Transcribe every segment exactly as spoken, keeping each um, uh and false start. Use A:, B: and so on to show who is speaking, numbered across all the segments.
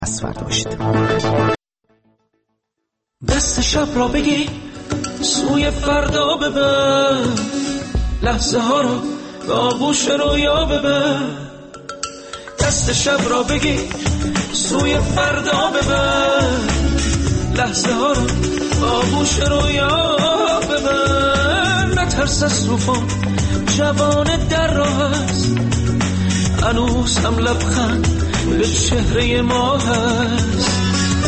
A: پس فرداشت.
B: دست شب را بگی سوی فردا ببر، لحظه ها را به آغوش رویا ببر. دست شب را بگی سوی فردا ببر، لحظه ها را به آغوش رویا ببر. نترس از طوفان، جوان در راه است، هنوز هم لبخند به چهره ما هست.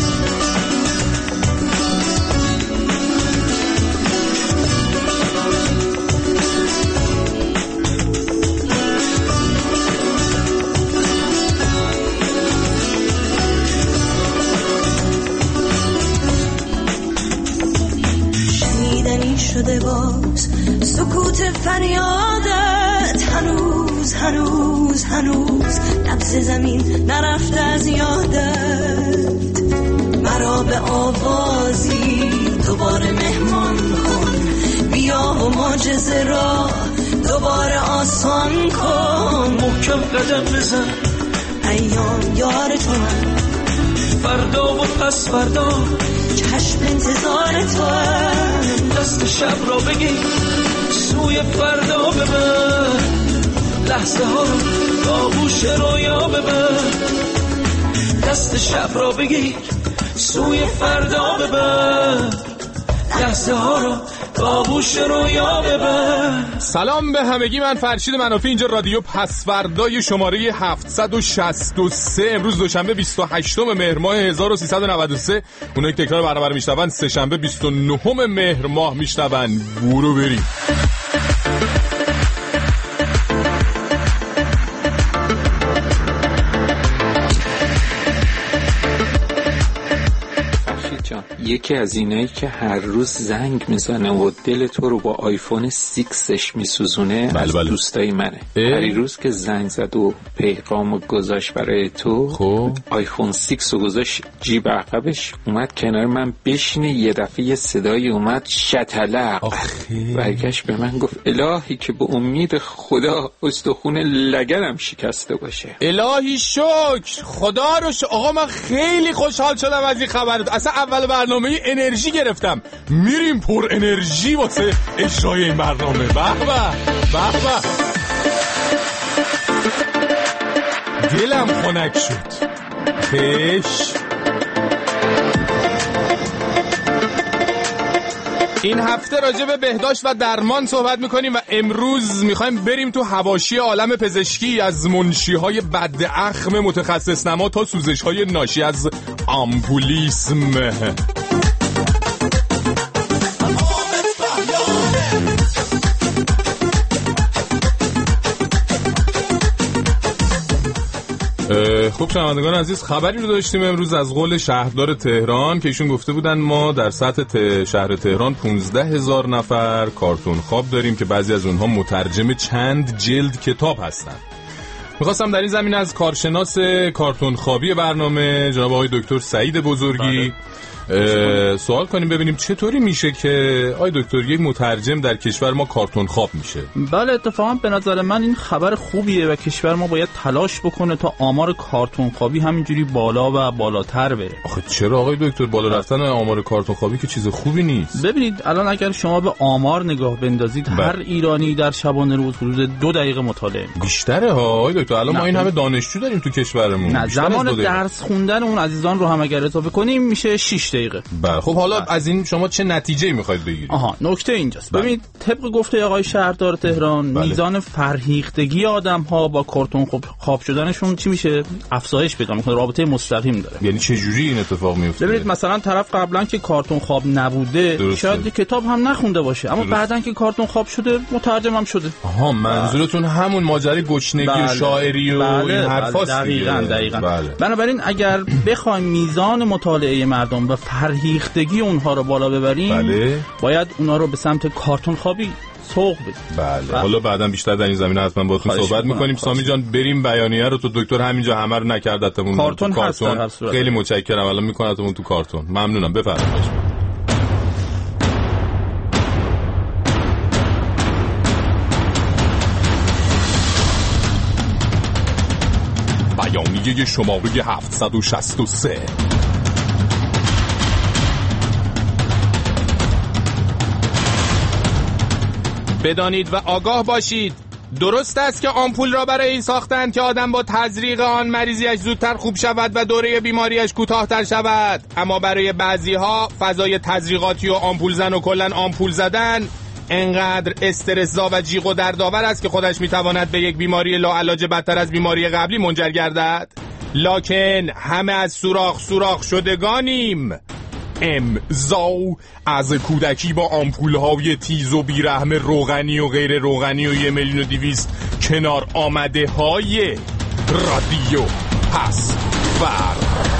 C: شنیدنی شده باز سکوت فریادت، هنوز هنوز هنوز نبض زمین نرفته از یادت. مرا به آوازی دوباره مهمان کن، بیا و معجزه را دوباره آسان کن.
B: محکم قدم بزن،
C: ایام یار تو هم،
B: فردا و پس فردا
C: چشم انتظار تو هم.
B: دست شب را بگیر سوی فردا ببر، لحظه ها رو به آغوش رویا ببر. دست شب را بگیر سوی فردا ببر، لحظه ها رو به آغوش رویا ببر.
D: سلام به همگی، من فرشید منافی، اینجا رادیو پسوردای شماره هفتصد و شصت و سه. امروز دوشنبه بیست و هشتم مهر ماه هزار و سیصد و نود و سه. اونایی که تکرار برنامه رو میشنون سه شنبه بیست و نهم مهر ماه میشنون. برو بریم.
E: یکی از اینایی که هر روز زنگ میزنه و دل تو رو با آیفون سیکسش میسوزونه
D: بله
E: از
D: بله.
E: دوستای منه. هر روز که زنگ زد و پیغام گذاشت برای تو،
D: خب
E: آیفون سیکس رو گذاشت جیب عقبش، اومد کنار من بشینه، یه دفعه یه صدایی اومد شتلق، برگشت به من گفت الهی که به امید خدا استخون لگنم شکسته باشه.
D: الهی شکر، خدا رو شکر. آقا من خیلی خوشحال شدم از این خبرت. اصلا اول برنامه انرژی گرفتم، میریم پر انرژی واسه اجرای این برنامه. به به به به، دلم خنک شد. خش این هفته راجع به بهداشت و درمان صحبت میکنیم و امروز میخوایم بریم تو حواشی عالم پزشکی، از منشی‌های بد اخم متخصص نما تا سوزش‌های ناشی از آمبولیسم. خب شنوندگان عزیز، خبری رو داشتیم امروز از قول شهردار تهران که ایشون گفته بودن ما در سطح ت... شهر تهران پانزده هزار نفر کارتون خواب داریم که بعضی از اونها مترجم چند جلد کتاب هستن. میخواستم در این زمینه از کارشناس کارتون خوابی برنامه جناب آقای دکتر سعید بزرگی سوال کنیم ببینیم چطوری میشه که آی دکتر یک مترجم در کشور ما کارتون خواب میشه.
A: بله اتفاقا به نظر من این خبر خوبیه و کشور ما باید تلاش بکنه تا آمار کارتون خوابی همینجوری بالا و بالاتر بره.
D: آخه چرا آقای دکتر؟ بالا رفتن آمار کارتون خوابی که چیز خوبی نیست.
A: ببینید الان اگر شما به آمار نگاه بندازید بله. هر ایرانی در شبانه روز حدود دو دقیقه مطالعه
D: بیشتره ها آقای دکتر. الان ما این همه دانشجو داریم تو کشورمون.
A: نه زمان درس خوندن اون عزیزان رو هم اگر اضافه کنیم میشه شش دقیقه.
D: بله خب حالا بله. از این شما چه نتیجه‌ای می‌خواید بگیرید؟
A: آها نکته اینجاست. بله. ببینید طبق گفته آقای شهردار تهران بله. میزان فرهیختگی آدم‌ها با کارتون خواب خواب شدنشون چی میشه؟ افزایش پیدا می‌کنه، رابطه مستقیم داره.
D: یعنی چه جوری این اتفاق میفته؟
A: ببینید مثلا طرف قبلا که کارتون خواب نبوده درسته. شاید کتاب هم نخونده باشه اما بعدن که کارتون خواب شده مترجم هم شده.
D: آها منظورتون همون ماجرای گشنگی بله. و شاعری و
A: بله.
D: این حرفاست.
A: دقیقاً دقیقاً. بله. بنابراین اگر بخوایم میزان مطالعه مردم و فرهیختگی اونها رو بالا ببریم بله. باید اونها رو به سمت کارتون خوابی سوق بدیم.
D: بله. بله حالا بعداً بیشتر در این زمینه حتما باهاتون صحبت می‌کنیم. سامی جان بریم بیانیه رو تو دکتر همینجا همه رو نکردتمون
A: کارتون
D: تو کارتون. خیلی متشکرم الان می‌کناتمون تو کارتون. ممنونم. بفرمایید. بیانیه اولیه شماره هفتصد و شصت و سه.
F: بدانید و آگاه باشید، درست است که آمپول را برای این ساختند که آدم با تزریق آن مریضیش زودتر خوب شود و دوره بیماریش کوتاه‌تر شود، اما برای بعضی‌ها فضای تزریقاتی و آمپول زن و کلاً آمپول زدن انقدر استرس‌زا و جیغ و دردآور است که خودش میتواند به یک بیماری لاعلاج بدتر از بیماری قبلی منجر گردد. لکن همه از سوراخ سوراخ شدگانیم. امضا از کودکی با آمپول‌های تیز و بیرحم روغنی و غیر روغنی و یه میلیون و دویست کنار آمده های رادیو پس‌فر.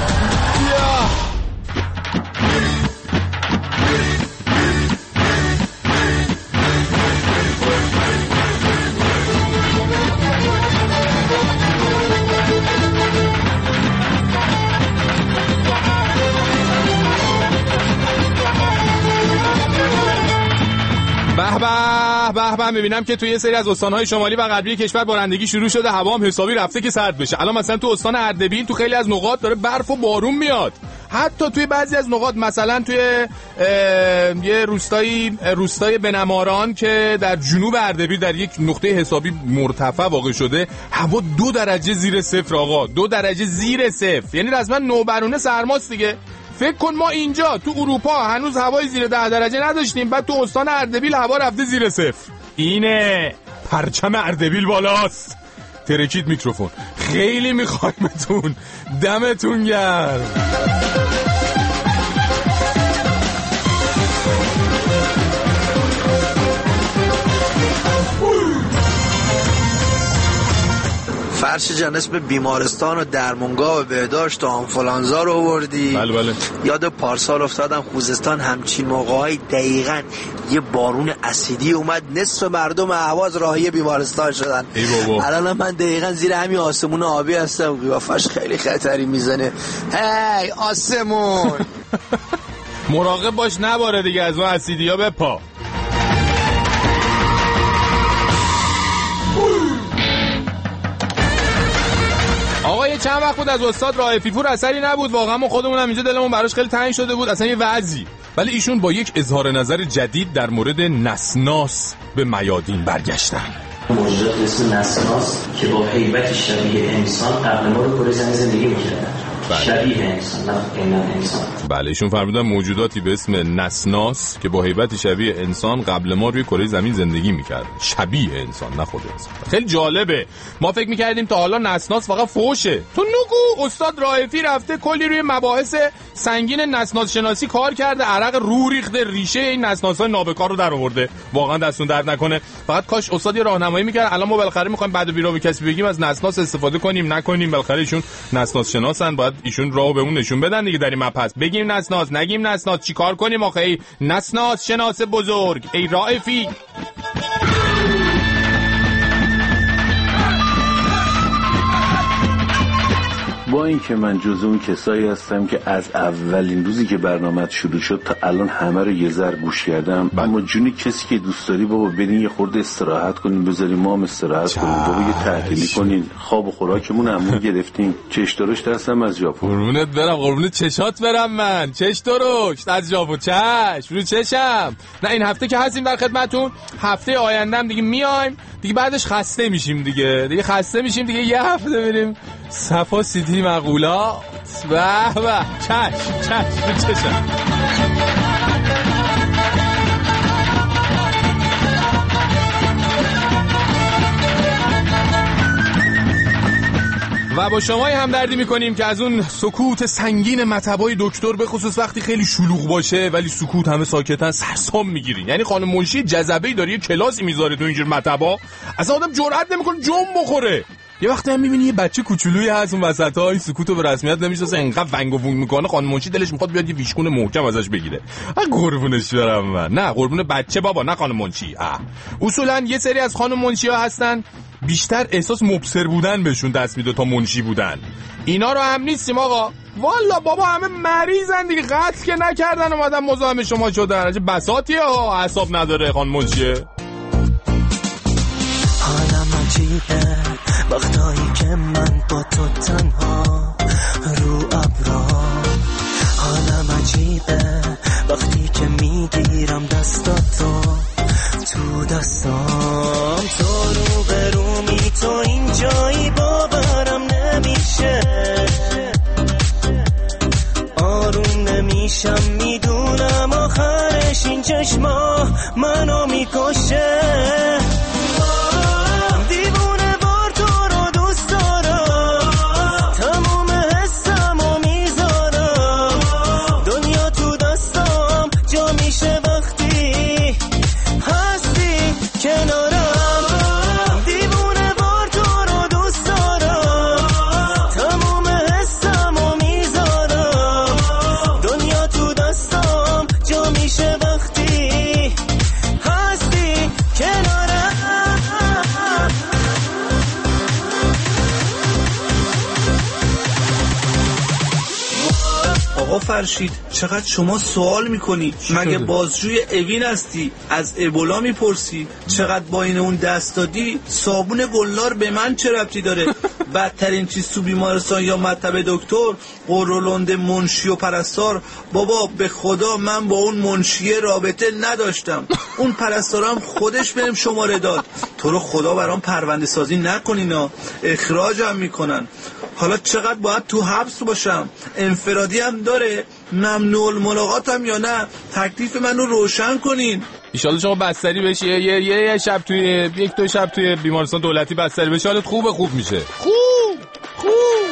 F: به به به میبینم که توی یه سری از استان‌های شمالی و غربی کشور بارندگی شروع شده، هوا هم حسابی رفته که سرد بشه. الان مثلا تو استان اردبیل تو خیلی از نقاط داره برف و بارون میاد. حتی توی بعضی از نقاط، مثلا توی یه روستایی روستای بنماران که در جنوب اردبیل در یک نقطه حسابی مرتفع واقع شده، هوا دو درجه زیر صفر. آقا دو درجه زیر صفر یعنی رسما نوبرونه سرماست دیگه. فکر کن ما اینجا تو اروپا هنوز هوای زیر ده درجه نداشتیم، بعد تو استان اردبیل هوا رفته زیر صفر. اینه پرچم اردبیل بالاست. ترکید میکروفون. خیلی میخوایمتون، دمتون گرم.
G: فرش جان اسم بیمارستان و درمونگاه و بهداشت و آنفولانزا رو آوردی.
D: بله بله.
G: یاد پارسال افتادم خوزستان همچین موقعای دقیقاً یه بارون اسیدی اومد، نصف مردم اهواز راهی بیمارستان شدن.
D: ای بابا.
G: الان من دقیقاً زیر همین آسمون آبی هستم، قیافش خیلی خطری میزنه. هی آسمون
F: مراقب باش نباره دیگه از اون اسیدیا به پا. آقا یه چند وقت بود از استاد رائفی پور اثری نبود، واقعا ما خودمون هم اینجا دلمون براش خیلی تنگ شده بود، اصلا یه وضعی.
D: ولی ایشون با یک اظهار نظر جدید در مورد نسناس به میادین برگشتن.
H: موجودات اسم نسناس که با هیبت شبیه انسان قبل ما رو کره زمین زندگی می‌کردن. شبیه انسان، نه عیناً انسان.
D: بله ایشون فرمودن موجوداتی به اسم نسناس که با هیبت شبیه انسان قبل ما روی کره زمین زندگی می‌کردن. شبیه انسان نه خود انسان.
F: خیلی جالبه. ما فکر می‌کردیم تا حالا نسناس فقط فوشه. تو نگو استاد رائفی رفته کلی روی مباحث سنگین نسناس شناسی کار کرده، عرق رو ریخته، ریشه این نسناس‌های نابکار رو در آورده. واقعا دستون درد نکنه. فقط کاش استاد راهنمایی می‌کرد. الان ما بالاخره می‌خوایم بعد بیرا به کسی بگیم از نسناس استفاده کنیم نکنیم، بالاخره ایشون نسناس شناسن، باید ایشون راهو بهمون نشون بدن دیگه. در این مبحث بگیم نسناس نگیم نسناس، چیکار کنیم آخه؟ ای نسناس شناس بزرگ، ای رائفی.
I: با اینکه من جزو اون کسایی هستم که از اولین روزی که برنامه شروع شد تا الان همه رو یه ذره گوش کردم، اما جونی کسی که دوست داری بابا برین یه خورده استراحت کنین، بذاریم ما هم استراحت کنیم، بابا یه تعطیلی کنین، خواب و خوراکمون همون گرفتیم. چش درشت هستم از ژاپن.
F: قربونت برم، قربونت چشات برم من. چش درشت از ژاپن، چش رو چشم. نه این هفته که هستیم در خدمتتون، هفته آینده هم دیگه میایم دیگه، بعدش خسته میشیم دیگه دیگه خسته میشیم دیگه یه هفته بریم صفا سیتی مقولات. به به چش چش رو چشم. و با شمای همدردی میکنیم که از اون سکوت سنگین مطبای دکتر، به خصوص وقتی خیلی شلوغ باشه ولی سکوت همه ساکتن، سرسام میگیرین. یعنی خانم منشی جذبه‌ای داره یه کلاسی میذاره تو اینجور مطبا، اصلا آدم جرئت نمیکنه جم بخوره. یه وقتی هم میبینی یه بچه کوچولویی هست اون وسطا، این سکوتو به رسمیت نمیشناسه، انقدر ونگ و وونگ میکنه، خانم منشی دلش میخواد بیاد یه ویشکون محکم ازش بگیره. آ قربونش برم من. نه قربون بچه بابا، نه خانم منشی. آ اصولا یه سری از خانم منشی‌ها هستن بیشتر احساس مبصر بودن بهشون دست میده تا منشی بودن. اینا رو هم نیستیم آقا، والا بابا همه مریضن دیگه، قتل که نکردن اومدن مزاحم شما شدن. چه بساطیه ها، اعصاب نداره خانم منشیه.
C: حالم عجیبه وقتایی که من
J: با تو تنها رو ابرا. حالم عجیبه وقتی که میگیرم دستاتو تو دستام. تو رو برومی تو اینجایی باورم نمیشه. آروم نمیشم میدونم آخرش این چشما منو میکشه. دیوونه بار تو رو دوست دارم. تموم حسمو میذارم. دنیا تو دستام جا میشه وقتی هستی کنارم. دیوونه بار تو رو دوست دارم. تموم حسمو میذارم. دنیا تو دستام جا میشه وقتی هستی کنارم.
K: آقا فرشید چقدر شما سوال میکنی؟ مگه بازجوی اوین هستی؟ از ابولا میپرسی؟ چقدر با این اون دست دادی؟ صابون گلنار به من چه ربطی داره؟ بدترین چیز تو بیمارستان یا مطب دکتر قرولند منشی و پرستار. بابا به خدا من با اون منشیه رابطه نداشتم. اون پرستارم خودش بهم شماره داد. تو رو خدا برام پرونده سازی نکنینا، اخراجم میکنن. حالا چقدر باید تو حبس باشم؟ انفرادی هم داره؟ ممنوع الملاقاتم یا نه؟ تکلیف منو روشن کنین.
F: ایشالا شما بستری بشی یه یه یه شب توی یک دو شب توی بیمارستان دولتی بستری بشی حالت خوبه خوب میشه. خوب خوب.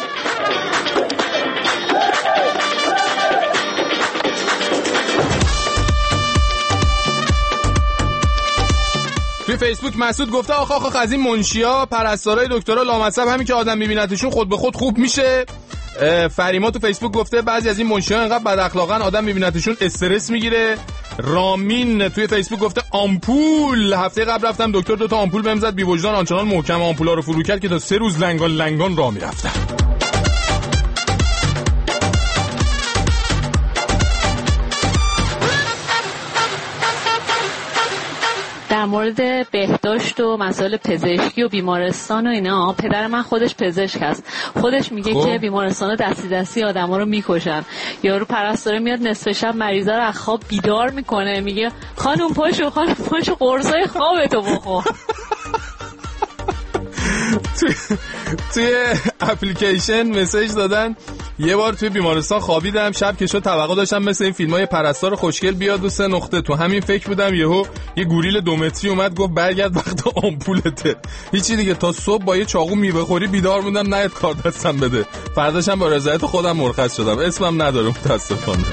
F: توی فیسبوک مسعود گفته آخ آخ از این منشیا پرستارای دکترا لامصب همین که آدم میبینتشون خود به خود خوب میشه. فریما تو فیسبوک گفته بعضی از این منشیا انقدر بد اخلاقن آدم میبینتشون استرس میگیره. رامین توی فیسبوک گفته آمپول هفته قبل رفتم دکتر دو تا آمپول بهم زد بی وجدان آنچنان محکم آمپولا رو فرو کرد که تا سه روز لنگان لنگان راه میرفتم.
L: در مورد بهداشت و مسائل پزشکی و بیمارستان و اینا، پدر من خودش پزشک هست. خودش میگه خوب. که بیمارستان دستی دستی آدما رو میکشن. یارو پرستاره میاد نصف شب مریضا رو از خواب بیدار میکنه، میگه خانم پاشو خانم پاشو قرصای خوابتو بخور.
F: توی توی اپلیکیشن مسیج دادن یه بار توی بیمارستان خوابیدم، شب که شد توقع داشتم مثل این فیلمای پرستار خوشگل بیاد و سه نقطه تو همین فکر بودم یهو یه گوریل دو متری اومد گفت برگرد وقت آمپولته. هیچی دیگه تا صبح با یه چاقو میوه خوری بیدار موندم نیت کار دستم بده. فرداشم با رضایت خودم مرخص شدم. اسمم ندارم متاسفانه.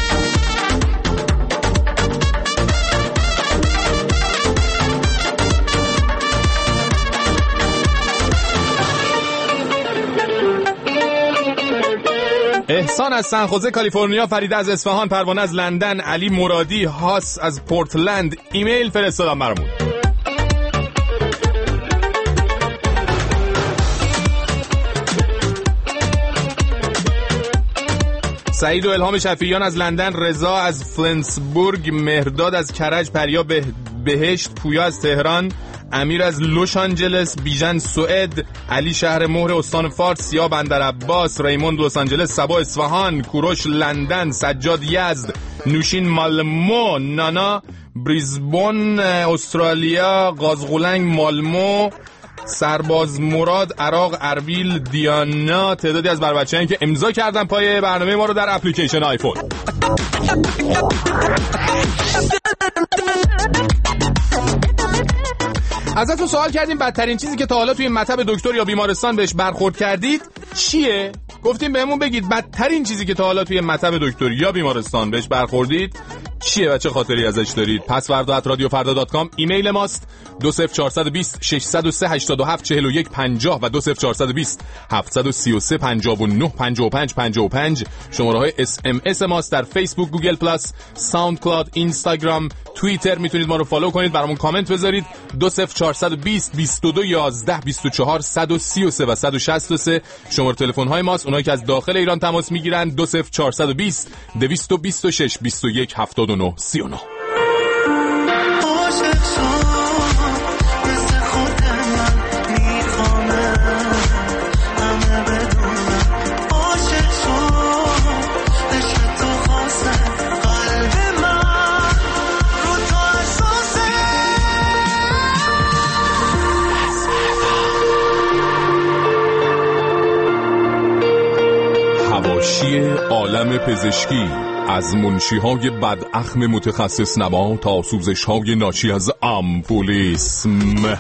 F: احسان از سن خوزه کالیفرنیا، فرید از اصفهان، پروانه از لندن، علی مرادی، هاس از پورتلند ایمیل فرستادن برامون. سعید و الهام شفیعیان از لندن، رضا از فلنسبورگ، مهرداد از کرج، پریا به بهشت، پویا از تهران، امیر از لس آنجلس، بیژن سوئد، علی شهر مهر استان فارس، سیا بندر عباس، ریموند لس آنجلس، سبا اصفهان، کوروش لندن، سجاد یزد، نوشین مالمو، نانا بریزبون استرالیا، قازقلنگ مالمو، سرباز مراد عراق، اربیل، دیانا، تعدادی از بر بچه‌ای که امضا کردن پای برنامه ما رو در اپلیکیشن آیفون. ازتون سوال کردیم بدترین چیزی که تا حالا توی مطب دکتر یا بیمارستان بهش برخورد کردید چیه؟ گفتیم بهمون بگید بدترین چیزی که تا حالا توی مطب دکتر یا بیمارستان بهش برخوردید چیه و چه خاطری ازش دارید. پسوردا ات رادیو فردا دات کام ایمیل ماست. دو صفر چهار دو صفر شش صفر سه هشت هفت چهار یک پنجاه و دو صفر چهار دو صفر هفت سه سه پنجاه و نه پنجاه و پنج پنجاه و پنج شماره های اس ام اس ماست. در فیسبوک، گوگل پلاس، ساوند کلاود، اینستاگرام، توییتر میتونید ما رو فالو کنید، برامون کامنت بذارید. دو صفر چهار دو صفر بیست و دو یازده بیست و چهار صد و سی و سه و صد و شصت و سه شماره تلفن های ماست. اونایی که از داخل ایران تماس میگیرن دو صفر چهار دو صفر دویست و بیست و شش بیست و یک هفتاد و نه سی و نه. پزشکی عالم پزشکی، از منشی‌های بداخم متخصص نما تا سوزش‌های ناشی از آمپولیسم.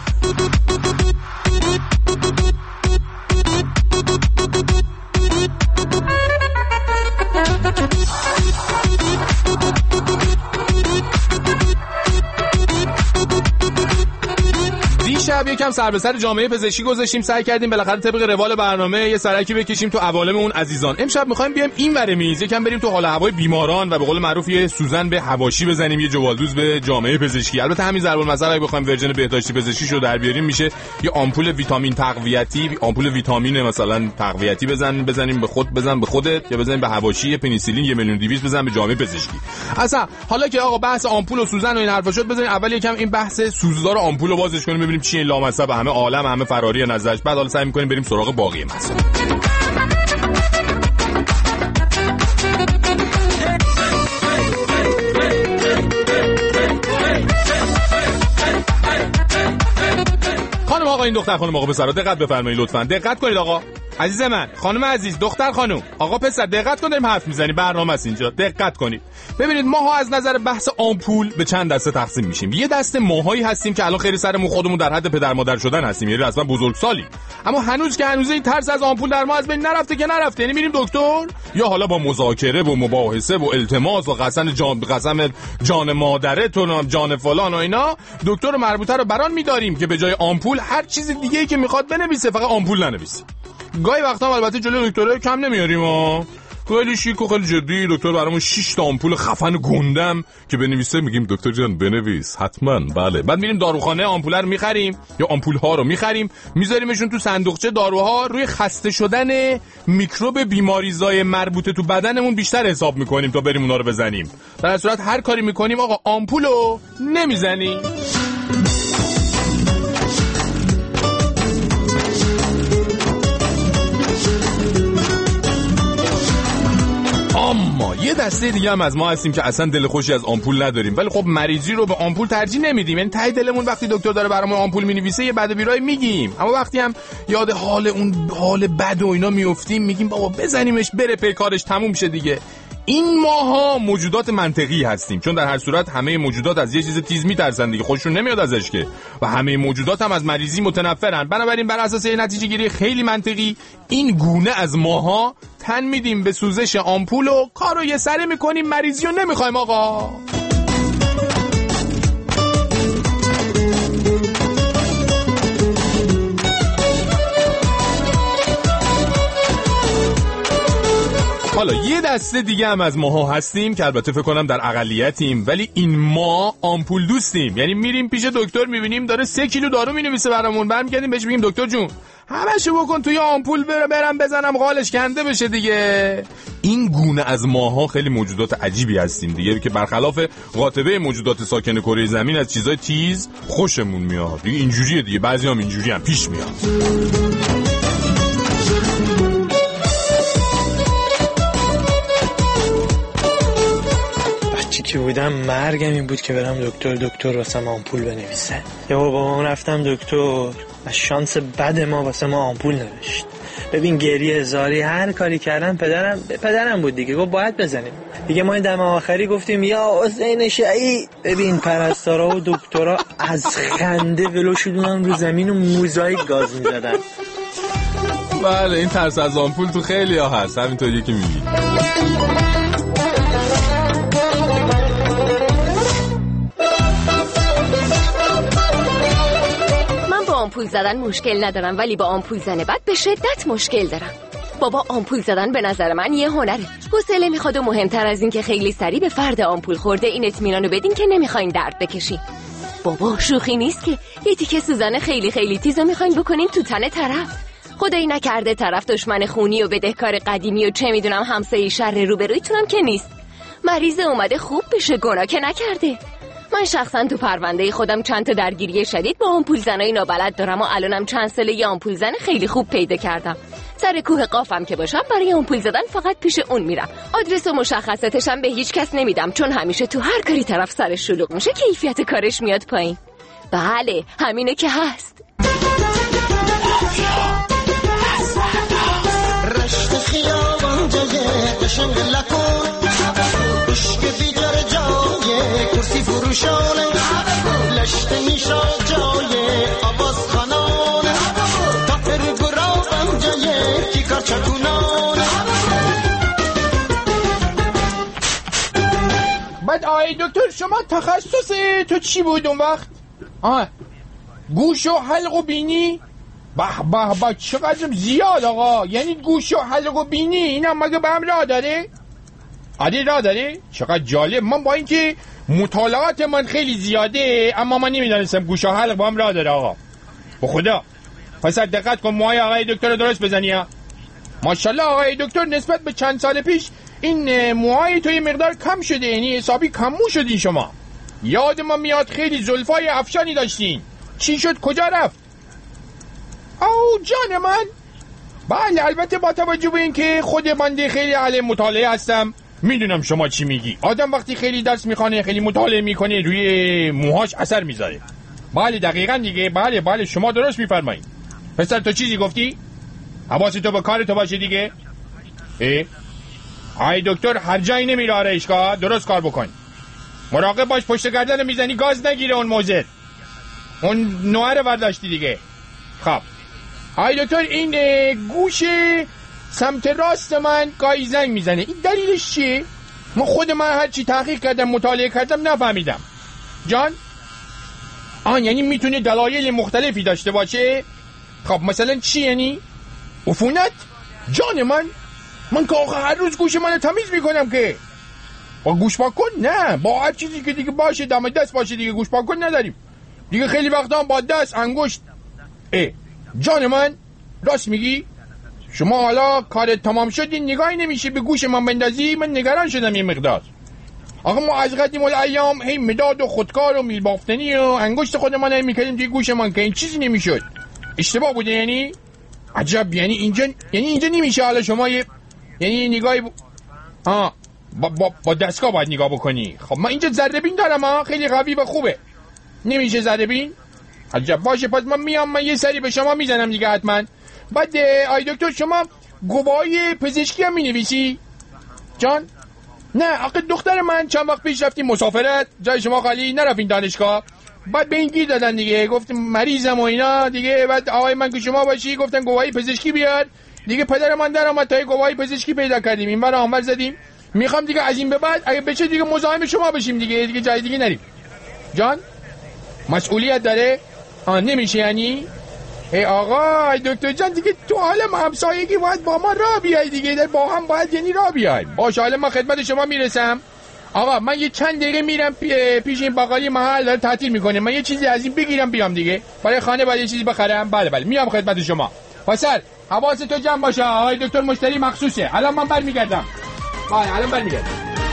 D: شب یکم سر به سر جامعه پزشکی گذاشتیم، سعی کردیم بالاخره طبق روال برنامه یه سرکی بکشیم تو عوالم اون عزیزان. امشب می‌خوایم بیایم این ور میز یکم بریم تو حال هوای بیماران و به قول معروف یه سوزن به حواشی بزنیم، یه جوالدوز به جامعه پزشکی. البته همین ضرب المثل اگه بخوایم ورژن بهداشتی پزشکیشو در بیاریم میشه یه آمپول ویتامین تقویتی، آمپول ویتامین مثلا تقویتی بزنیم بزنیم به خود بزن به خودت، یا بزنیم به حواشی یه پنیسیلین یه میلیون دویست بزن به جامعه پزشکی. اصلا حالا که آقا بحث آمپول و سوزن و این حرفا شد، بزنیم اول یکم این بحث سوزدار آمپولو بازش کنیم ببینیم چیه لامصب همه عالم همه فراری نظرش. بعد حالا سعی می‌کنیم بریم سراغ باقی مسائل. خانم آقا این دختر خانم آقا پسرا دقت بفرمایید لطفاً. دقت کنید آقا عزیز من، خانم عزیز، دختر خانم، آقا پسر دقت کنید، داریم حرف میزنیم، برنامه است اینجا. دقت کنید. ببینید ماها از نظر بحث آمپول به چند دسته تقسیم میشیم. یه دسته ماهایی هستیم که الان خیلی سرمون خودمون در حد پدر مادر شدن هستیم، یعنی اصلا بزرگسالی، اما هنوز که هنوز این ترس از آمپول در ما از بین نرفته که نرفته. یعنی میریم دکتر یا حالا با مذاکره و مباحثه و التماس و قسم جان قسم جان مادرتون و جان فلان و اینا دکتر مربوطه رو بران می‌داریم که به جای آمپول هر چیز دیگه‌ای که میخواد بنویسه فقط آمپول ننویسه. گاهی وقتا هم البته جلوی دکترها کم نمیاریم ها، خیلی شیک و خیلی جدی دکتر برامون شش تا آمپول خفن گندم که بنویسه میگیم دکتر جان بنویس حتما. بله. بعد میریم داروخانه آمپول رو میخریم یا آمپول ها رو میخریم میذاریمشون تو صندوقچه داروها، روی خسته شدن میکروب بیماریزای مربوطه تو بدنمون بیشتر حساب میکنیم تا بریم اونا رو بزنیم. در صورت هر کاری میکنیم آقا آمپولو نمیزنیم. اما یه دسته دیگه هم از ما هستیم که اصلا دل خوشی از آمپول نداریم، ولی خب مریضی رو به آمپول ترجیح نمیدیم. یعنی ته دلمون وقتی دکتر داره برامون آمپول مینویسه یه بد و بیرای میگیم، اما وقتی هم یاد حال اون حال بد و اینا میافتیم میگیم بابا بزنیمش بره پی کارش تموم شه دیگه. این ماها موجودات منطقی هستیم، چون در هر صورت همه موجودات از یه چیز تیز میترسن دیگه، خودشون نمیاد ازش که، و همه موجودات هم از مریضی متنفرن. بنابراین بر اساس یه نتیجه گیری خیلی منطقی این گونه از ماها تن میدیم به سوزش آمپول و کارو یه سره میکنیم، مریضی رو نمیخوایم آقا. حالا یه دسته دیگه هم از ماها هستیم که البته فکر کنم در اقلیتیم، ولی این ما آمپول دوستیم. یعنی میریم پیش دکتر میبینیم داره سه کیلو دارو مینویسه برامون، برمیگردیم بهش میگیم دکتر جون همشو بکن توی آمپول برم بزنم قالش کنده بشه دیگه. این گونه از ماها خیلی موجودات عجیبی هستیم دیگه، که برخلاف قاطبه موجودات ساکن کره زمین از چیزای تیز خوشمون میاد دیگه. اینجوریه دیگه، بعضیام اینجوری هم پیش میاد.
M: که بودم مرگم این بود که برم دکتر دکتر واسه ما آمپول بنویسه. یا بابا من رفتم دکتر و شانس بد ما واسه ما آمپول نوشت. ببین گریه هزاری هر کاری کردم پدرم پدرم بود دیگه، گفت باید بزنیم دیگه. ما این دم آخری گفتیم یا حسین شهید. ببین پرستارا و دکترا از خنده ولو شدونن رو زمین و موزاییک گاز میزدن.
D: بله این ترس از آمپول تو خیلی ها هست، همینطوری که میگی.
N: آمپول زدن مشکل ندارم، ولی با آمپول زن بعد به شدت مشکل دارم. بابا آمپول زدن به نظر من یه هنره، حوصله میخواد و مهمتر از این که خیلی سریع به فرد آمپول خورده این اطمینانو بدین که نمیخواین درد بکشین. بابا شوخی نیست که یه تیکه سوزن خیلی خیلی تیزو میخواین بکنین تو تن طرف. خدایی نکرده طرف دشمن خونی و بدهکار قدیمی و چه میدونم همسایه شر روبرویتونم که نیست. مریض اومده خوب بشه، گناه که نکرده. من شخصا تو پرونده خودم چند تا درگیری شدید با آمپول زنای نابلد دارم و الانم چند ساله یه آمپول زن خیلی خوب پیدا کردم. سر کوه قافم که باشم برای آمپول زدن فقط پیش اون میرم. آدرس و مشخصاتش هم به هیچ کس نمیدم، چون همیشه تو هر کاری طرف سرش شلوغ میشه کیفیت کارش میاد پایین. بله همینه که هست. رشت خیابان جای
J: شنگ لکن عشق بیجار جای کرسی فروشانه لشت میشا جای آواز خانانه تا پر گرابم جای کی کار چکونانه.
O: بعد آی دکتر شما تخصص تو چی بود اون وقت؟ آه گوش و حلق و بینی؟ به به به چقدر زیاد آقا، یعنی گوش و حلق و بینی اینا مگه به هم راه داره؟ عادی راه داره؟ چقدر جالب. من با اینکه مطالعات من خیلی زیاده اما من نمیدانستم گوش و حلق با هم راه داره آقا. به خدا پس دقت کن موهای آقای دکتر رو درست بزنی ها. ماشاءالله آقای دکتر نسبت به چند سال پیش این موهای توی مقدار کم شده، یعنی حسابی کمو شدین شما. یاد من میاد خیلی زلفای افشانی داشتین. چی شد کجا رفت؟ او جان من. بله البته با توجه به این که خود من خیلی اهل مطالعه هستم میدونم شما چی میگی. آدم وقتی خیلی درس میخوانه خیلی مطالعه میکنه روی موهاش اثر میذاره. بله دقیقاً دیگه. بله بله شما درست میفرمایید. پسر تو چیزی گفتی؟ حواست تو به کار تو باشه دیگه. اه آی دکتر هر جایی نمیره آرایشگاه، درست کار بکن. مراقب باش پشت گردن میزنی گاز نگیره اون موزه. اون نوع رو برداشتی دیگه. خب آی دکتر این گوش سمت راست من گاهی زنگ میزنه، این دلیلش چیه؟ من خود من هرچی تحقیق کردم مطالعه کردم نفهمیدم. جان؟ آن یعنی میتونه دلایل مختلفی داشته باشه؟ خب مثلا چی یعنی؟ عفونت؟ جان من من که آخه هر روز گوش منو تمیز میکنم که. با گوش پاک کن؟ نه با هر چیزی که دیگه باشه دم دست باشه دیگه گوش پاک کن نداریم دیگه. خیلی وقتا با دست انگشت. اه جان من راست میگی؟ شما حالا کارت تمام شد این نگاهی نمیشه به گوش من بندازی؟ من نگران شدم یه مقدار. آقا ما از قدیم الایام هی مداد و خودکار و میل بافتنی و انگشت خود من هی میکردیم توی گوش من که این چیزی نمیشد. اشتباه بوده یعنی؟ عجب. یعنی اینجا یعنی اینجا نمیشه حالا شما یه یعنی نگاهی ب... آه با, با, با دستگاه باید نگاه بکنی. خب من اینجا ذره بین دارم ها، خیلی قوی و خوبه. نمیشه ذره بین؟ عجب. باشه پس من میام من یه سری به شما میزنم دیگه حتما. بعد آی دکتر شما گواهی پزشکی هم مینویسی؟ جان؟ نه آخه دختر من چند وقت پیش رفتیم مسافرت، جای شما خالی نرفتین دانشگاه، بعد به این گیر دادن دیگه، گفتم مریضم و اینا دیگه. بعد آقای من که شما باشی گفتن گواهی پزشکی بیار دیگه. پدر من در اومد تا گواهی پزشکی پیدا کردیم، این برای آنور زدیم. میخوام دیگه از این به بعد اگه بشه دیگه مزاحم شما بشیم دیگه دیگه جای دیگه نریم. جان؟ مسئولیت داره؟ آن نمیشه یعنی؟ ای آقا دکتر جان دیگه تو عالم همسایگی باید با ما راه بیای دیگه، در با هم باید یعنی راه بیای. باشه حالا من خدمت شما میرسم. آقا من یه چند دقیقه میرم پی... پیش این بقالی محل داره تعطیل میکنه، من یه چیزی از این بگیرم بیام دیگه، برای خانه باید یه چیزی بخرم. بله بله میام خدمت شما. پسر حواست تو جمع باشه، آقای دکتر مشتری مخصوصه. الان من برمیگردم. بله الان برمیگردم.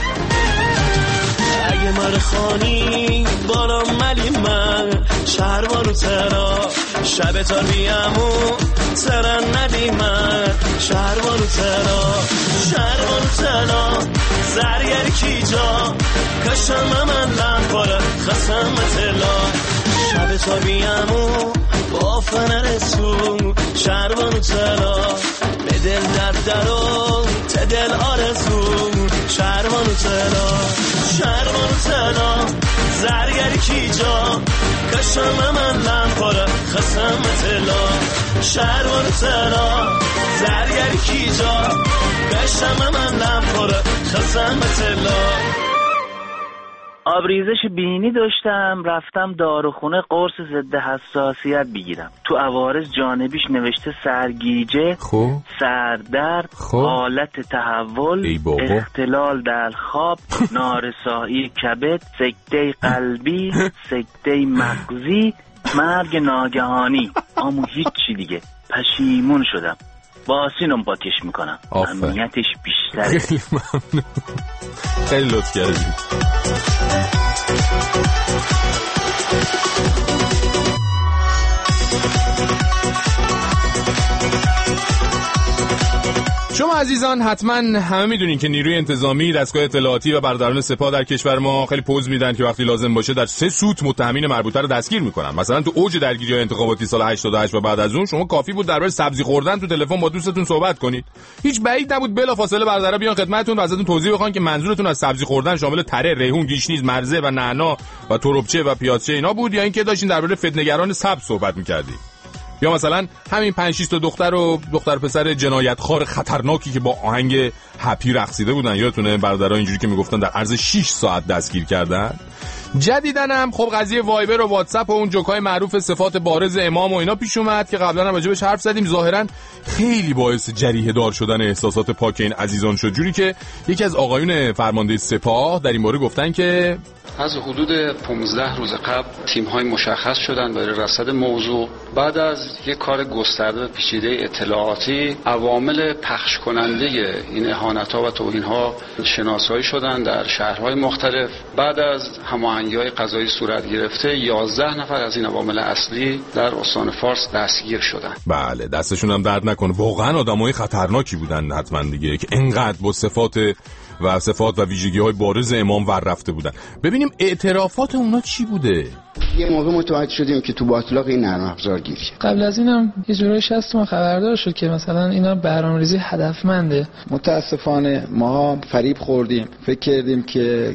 J: اگه من خانی بالا ملی من شهروارو ترا شب تا بیامو ترا ندی من شهروارو ترا شهروارو ترا زرگر کی جا کشم من لنپاره خسم تلا شب تا بیامو با فنر سو شهروارو ترا به دل در درو تدل آرزو شهروارو ترا شهروارو ترا زرگر کی جا کشم من لنپاره خسم تلا شهروارو ترا زرگر کی جا کشم من لنپاره خسم تلا.
I: آبریزش بینی داشتم، رفتم داروخونه قرص ضد حساسیت بگیرم. تو عوارض جانبیش نوشته سرگیجه،
D: خوب
I: سردرد، حالت تحول، اختلال در خواب، نارسایی کبد، سکته قلبی، سکته مغزی، مرگ ناگهانی. اما هیچی دیگه. پشیمون شدم. با سینم پاکش میکنم. امنیتش بیشتره.
D: خیلی ممنون. خیلی لطف کردی.
F: شما عزیزان حتما همه میدونین که نیروی انتظامی، دستگاه اطلاعاتی و برادران سپاه در کشور ما خیلی پوز میدن که وقتی لازم باشه در سه سوت متهمین مربوطه رو دستگیر میکنن. مثلا تو اوج درگیری انتخاباتی سال هشتاد و هشت و بعد از اون شما کافی بود درباره سبزی خوردن تو تلفن با دوستتون صحبت کنید. هیچ بعید نبود بلافاصله برادرها بیان خدمتتون و ازتون توضیح بخوان که منظورتون از سبزی خوردن شامل تره، ریحون، گیشنیز، مرزه و نعنا و تربچه و پیازچه اینا بود یا اینکه داشتین درباره فتنه‌گران سبز صحبت می‌کردید. یا مثلا همین پنج شش تا دختر و دختر پسر جنایتخوار خطرناکی که با آهنگ هپی رقصیده بودن، یادتونه برادرها اینجوری که میگفتن در عرض شش ساعت دستگیر کردن. جدیدن هم خب قضیه وایبر و واتساپ و اون جوکای معروف صفات بارز امام و اینا پیش اومد که قبلا هم راجبش حرف زدیم. ظاهرا خیلی باعث جریحه دار شدن احساسات پاک این عزیزان شد، جوری که یکی از آقایون فرمانده سپاه در این باره گفتن که
P: از حدود پانزده روز قبل تیم‌های مشخص شدن برای رصد موضوع. بعد از یک کار گسترده و پیچیده اطلاعاتی، عوامل پخش کننده این اهانت‌ها و توهین‌ها شناسایی شدن در شهرهای مختلف. بعد از هماهنگی‌های قضایی صورت گرفته، یازده نفر از این عوامل اصلی در استان فارس دستگیر شدن.
F: بله، دستشون هم درد نکنه. واقعا آدمای خطرناکی بودن حتما دیگه که اینقدر با صفات و صفات و ویژگی‌های بارز امام ور رفته بودن. ببینیم اعترافات اونا چی بوده.
Q: یه موقع متوجه شدیم که تو باطلاق این نرم افزار گیر کرد.
R: قبل از اینم یه جورایی هست ما خبردار شد که مثلا اینا برنامه‌ریزی هدفمنده.
Q: متاسفانه ما فریب خوردیم، فکر کردیم که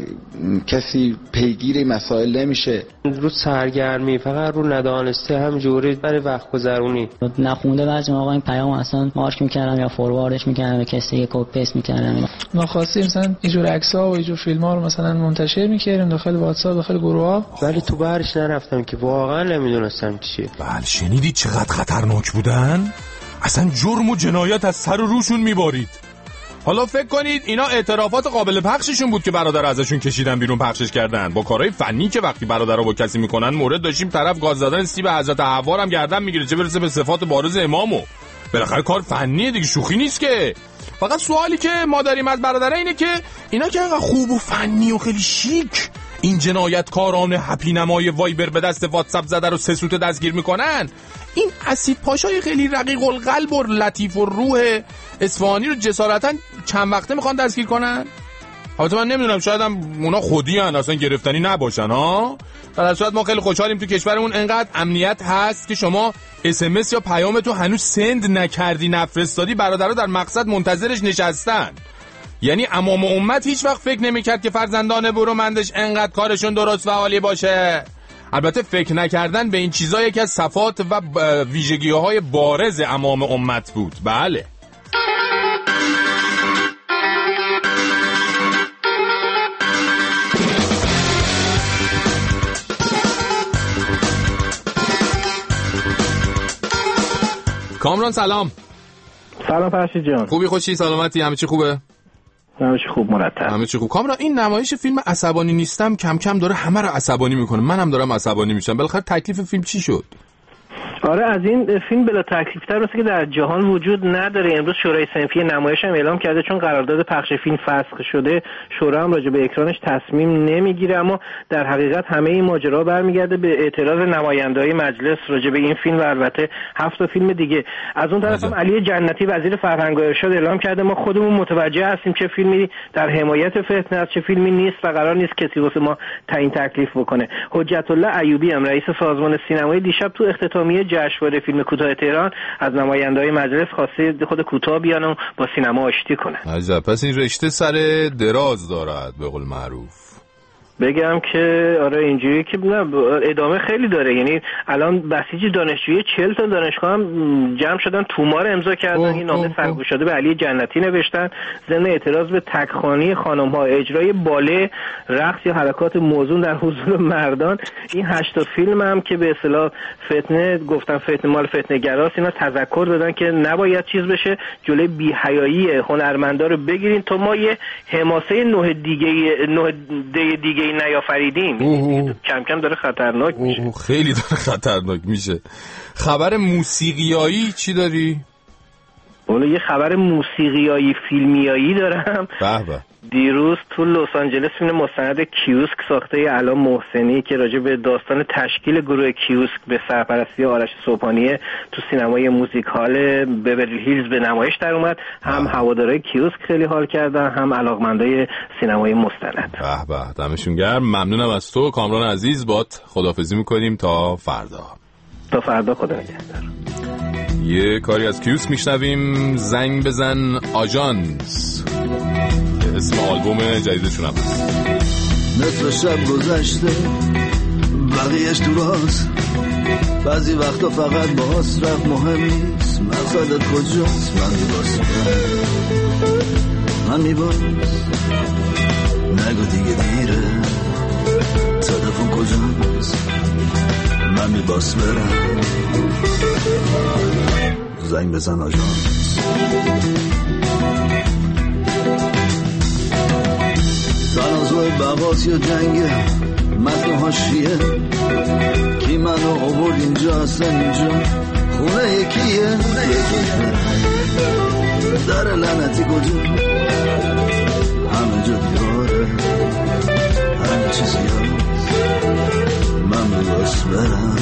Q: کسی پیگیر مسائل نمیشه.
S: رو سرگرمی فقط رو ندانسته همجوری برای وقت گذرونی.
T: نخونده بعضی موقع این پیام اصلا مارک می‌کردم یا فورواردش می‌کردم به کسی که کپی پیست می‌کردم.
R: ناخواسته مثلا این جور عکس‌ها و این جور فیلم‌ها رو مثلا منتشر می‌کردیم داخل واتساپ، داخل گروه‌ها.
S: ولی تو برش نرفتم که واقعا نمیدونستم چیه.
F: بله، شنیدی چقدر خطرناک بودن؟ اصلا جرم و جنایت از سر و روشون میبارید. حالا فکر کنید اینا اعترافات قابل پخششون بود که برادر ازشون کشیدن بیرون پخشش کردن. با کارهای فنی که وقتی برادرها با کسی میکنن مورد داشتیم، طرف گاز زدن سیب حضرت حوا هم گردن میگیره، چه برسه به صفات بارز امامو. بالاخره کار فنیه دیگه، شوخی نیست که. فقط سوالی که ما داریم از برادرها اینه که اینا که انقدر خوب و فنی و خیلی شیک این جنایتکاران هپی نمای وایبر به دست واتساپ زده رو سه سوته دستگیر میکنن، این اسید پاشای خیلی رقیق القلب و لطیف و روح اصفهانی رو جسارتا چند وقته میخوان دستگیر کنن؟ البته من نمیدونم، شاید هم اونا خودی هن اصلا گرفتنی نباشن ها. در اصل ما خیلی خوشحالیم تو کشورمون انقدر امنیت هست که شما اس ام اس یا پیام تو هنوز سند نکردی نفرستادی، برادرها در مقصد منتظرش نشستن. یعنی امام امت هیچ وقت فکر نمی‌کرد که فرزندان برومندش انقدر کارشون درست و عالی باشه. البته فکر نکردن به این چیزا یکی از صفات و ویژگی‌های بارز امام امت بود. بله. کامران سلام.
U: سلام فرشید جان.
F: خوبی، خوشی، سلامتی، همه چی خوبه؟
U: همه چی خوب، مرتب.
F: همه چی خوب. کامران این نمایش فیلم عصبانی نیستم کم کم داره همه رو عصبانی میکنه. منم دارم عصبانی میشم. بالاخره تکلیف فیلم چی شد؟
U: آره، از این فیلم بلا تکلیفتر واسه که در جهان وجود نداره. امروز شورای صنفی نمایش هم اعلام کرده چون قرارداد پخش فیلم فسخ شده، شورا هم راجع به اکرانش تصمیم نمیگیره. اما در حقیقت همه این ماجرا برمیگرده به اعتراض نماینده‌های مجلس راجع به این فیلم و البته هفت تا فیلم دیگه. از اون طرف هم علی جنتی وزیر فرهنگ و ارشاد اعلام کرده ما خودمون متوجه هستیم چه فیلمی در حمایت فتنه است، چه فیلمی نیست و قرار نیست کسی واسه ما تعیین تکلیف بکنه. حجت الله ایوبی هم رئیس سازمان سینمایی دیشب تو اختتامیه جشنواره فیلم کوتاه تهران از نماینده‌های مجلس خواسته خود کوتاه بیان و با سینما آشتی کنن.
F: عجب، پس این رشته سر دراز دارد به قول معروف.
U: بگم که آره اینجوری که نه ادامه خیلی داره. یعنی الان بسیج دانشجویی چهل تا دانشگاه هم جمع شدن تومار امضا کردن. این نامه سرگوشاده به علی جنتی نوشتن ضمن اعتراض به تکخوانی خانم‌ها، اجرای باله، رقص یا حرکات موزون در حضور مردان. این هشت تا فیلم هم که به اصطلاح فتنه گفتن فتنه مال فتنه گراست، اینا تذکر دادن که نباید چیز بشه، جلوی بی‌حیایی هنرمندا رو بگیرین تا ما یه حماسه نوع دیگه نوع دیگه نیافریدیم. کم کم داره خطرناک میشه.
F: خیلی داره خطرناک میشه. خبر موسیقیایی چی داری؟
U: والا یه خبر موسیقیایی فیلمیایی دارم.
F: به به.
U: دیروز تو لس آنجلس فیلم مستند کیوسک ساخته علا محسنی که راجع به داستان تشکیل گروه کیوسک به سرپرستی آرش صبحانیه تو سینمای موزیکال ببرلی هیلز به نمایش در اومد. هم هوادارهای کیوسک خیلی حال کردن، هم علاقمندای سینمای مستند.
D: به به، دمشون گرم. ممنونم از تو کامران عزیز. بات خداحافظی میکنیم تا فردا.
U: تا فردا، خدا نگهدار.
D: یه کاری از کیوسک میشنویم، زنگ بزن آژانس، اسم آلبوم جدیدشون هم هست.
B: نصف شب گذشته بقیهش تو راست، بعضی وقتا فقط باز رفت مهم نیست، مقصدت کجاست؟ من میباس من میباس نگو دیگه دیره، تلفن کجاست؟ من میباس برم زنگ بزن آژانس. تنازع بقاس یا جنگه متن هاشیه، کی منو آورد اینجا اصلا اینجا خونه یکیه، در لعنتی کجا همه جا دیاره، همه چیزی هست، من میباس برم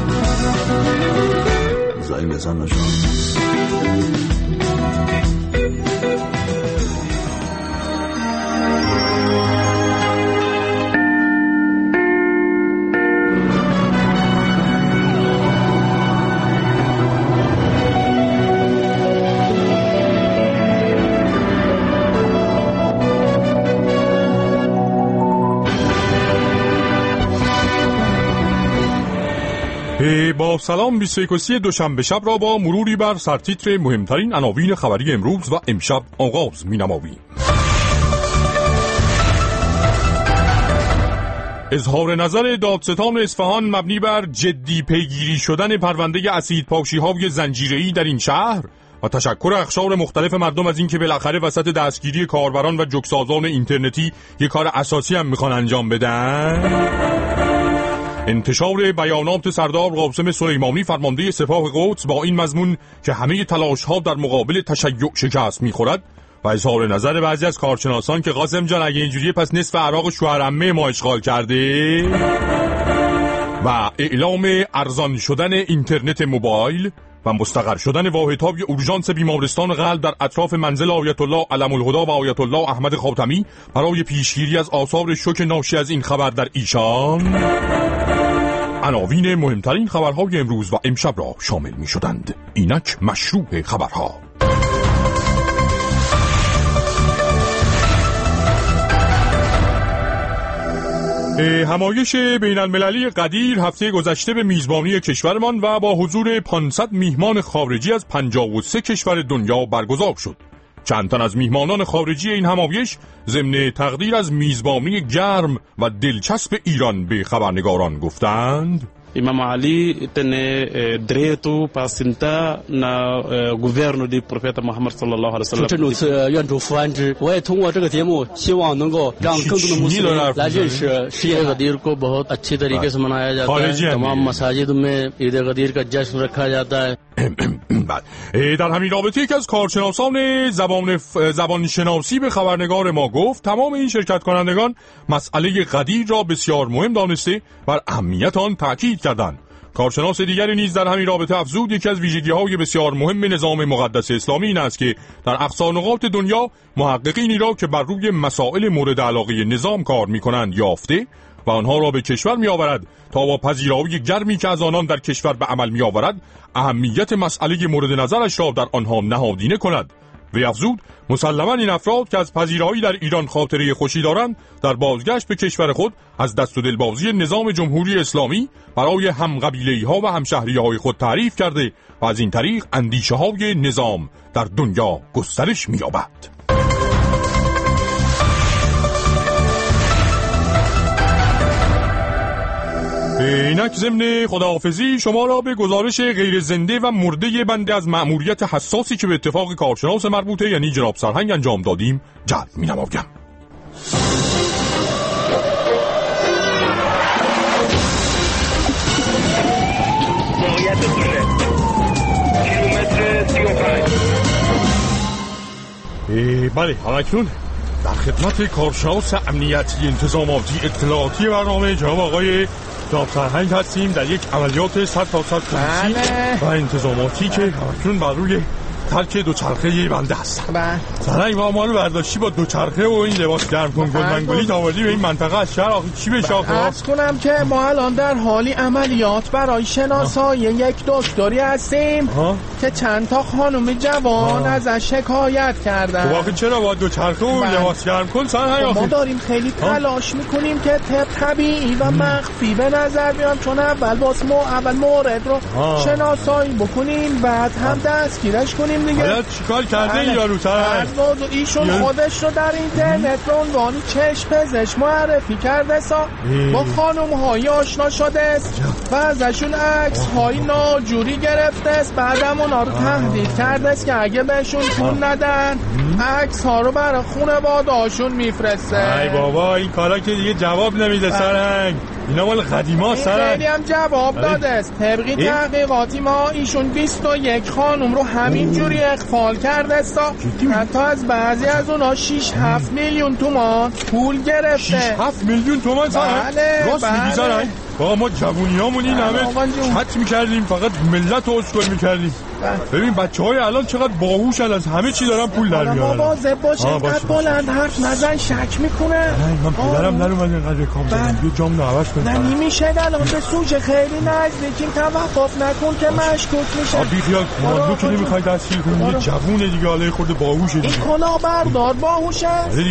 B: زنگ بزن آژانس.
F: با سلام بیست و یکم دوشنبه شب را با مروری بر سرتیتر مهمترین عناوین خبری امروز و امشب آغاز می‌نماییم. اظهار نظر دادستان اصفهان مبنی بر جدی پیگیری شدن پرونده اسیدپاشی‌های زنجیره‌ای در این شهر و تشکر اقشار مختلف مردم از اینکه بالاخره وسط دستگیری کاربران و جوکسازان اینترنتی یک کار اساسی هم میخوان انجام بدن. انتشار بیانات سردار قاسم سلیمانی فرمانده سپاه قدس با این مضمون که همه تلاش‌ها در مقابل تشیع شکست می‌خورد و اظهار نظر بعضی از کارشناسان که قاسم جان اگه اینجوریه پس نصف عراق شوهرعمه ما اشغال کرده و اعلام ارزان شدن اینترنت موبایل و مستقر شدن واحدهای اورژانس بیمارستان قلب در اطراف منزل آیت الله علم الهدی و آیت الله احمد خاتمی برای پیشگیری از آثار شوک ناشی از این خبر در ایشان عناوین مهمترین خبرهای امروز و امشب را شامل می شدند. اینک مشروع خبرها. همایش بین المللی قدیر هفته گذشته به میزبانی کشورمان و با حضور پانصد میهمان خارجی از پنجاه و سه کشور دنیا برگزار شد. چند تن از میهمانان خارجی این همایش ضمن تقدیر از میزبانی گرم و دلچسب ایران به خبرنگاران گفتند:
V: Imam Ali tem direito para sentar na governo de profeta Muhammad sallallahu alaihi wasallam。 这次愿主福安之，我也通过这个节目，希望能够让更多的穆斯林来认识世界गदीर को बहुत अच्छी तरीके से मनाया जाता है। तमाम मसाजिद में ईद गदीर का जश्न रखा जाता है।
F: در همین رابطه یکی از کارشناسان زبان زبان شناسی به خبرنگار ما گفت تمام این شرکت کنندگان مسئله قدیر را بسیار مهم دانسته بر اهمیت آن تاکید کردند. کارشناس دیگری نیز در همین رابطه افزود یکی از ویژگی‌های بسیار مهم نظام مقدس اسلامی این است که در اقصا نقاط دنیا محققینی را که بر روی مسائل مورد علاقه نظام کار می‌کنند یافته و آنها را به کشور می‌آورد تا با پذیرایی گرمی که از آنان در کشور به عمل می‌آورد اهمیت مسئله مورد نظرش را در آنها نهادینه کند. وی افزود مسلماً این افراد که از پذیرایی در ایران خاطره خوشی دارند در بازگشت به کشور خود از دست و دلبازی نظام جمهوری اسلامی برای همقبیله‌ای‌ها و همشهری‌های خود تعریف کرده و از این طریق اندیشه‌های نظام در دنیا گسترش می‌یابد. اینک ضمن خداحافظی شما را به گزارش غیر زنده و مرده بنده از مأموریت حساسی که به اتفاق کارشناس مربوطه یعنی جناب سرهنگ انجام دادیم جلب می‌نمایم.
W: موقعیت دوره کیلومتر سی و پنج.
F: بله همکنون در خدمت کارشناس امنیتی انتظاماتی اطلاعاتی برنامه جناب آقای جناب سرهنگ هستیم در یک عملیات صد درصد پلیسی و انتظاماتی که همکنون بر روی ترک دوچرخه بنده هستم. سرهنگ ما ما رو برداشتی با دوچرخه و این لباس گرم کن گل منگولی تاوردی به این منطقه از شهر. آخه چی بشه آخه؟
O: عرض کنم که ما الان در حالی عملیات برای شناسایی یک دکتری هستیم آه. که چند تا خانم جوان ازش شکایت کردن.
F: خب آخه چرا با دوچرخه و لباس گرم کن سرهنگ؟
O: ما داریم خیلی تلاش میکنیم که طب طبیعی و مخفی به نظر بیام، چون اول باز ما اول مورد رو آه. شناسایی بکنیم بعد هم دستگیرش کنیم دیگه.
F: حالا چیکار کرده این یارو سرهنگ؟
O: ایشون یه... خودش رو در اینترنت رو عنوان چشم پزشک معرفی کرده سا با خانم های آشنا شده است و ازشون عکس های ناجوری گرفته است. بعدم اونا رو تهدید کرده است که اگه بهشون پول ندن عکس ها رو برای خانواده هاشون میفرسته.
F: ای بابا این کارا که دیگه جواب نمیده سرهنگ، اینا مال قدیما سرهنگ.
O: خیلی هم جواب داده است. طبقی تحقیقاتی ما ایشون بیست و یک خانم رو همین جوری اغفال کرده است. حتی از بعضی از اونا شش هفت میلیون تومان پول گرفته.
F: شش هفت میلیون تومان سرهنگ؟
O: بله
F: راست میگی سرهنگ؟ بابا ما جوونیامون این همه چت میکردیم، فقط ملت رو اسکل میکردیم. ببین بچه های الان چقدر باهوشن، از همه چی دارن پول در میارن.
O: ما واظب باشه اینقدر بلند حرف نزن، شک میکنه.
F: من پدرم نرومد اینقدر رکام زدم، یه جام نعوش کنیم.
O: نه نمیشه الان به سوژه خیلی نزدیکیم، توقف نکن که مشکوک میشه.
F: آبی خیال کماندو که نمیخوای دستگیر کنیم، یه جوونه دیگه حالا خورده باهوشه دیگه.
O: این کلا بردار باهوشه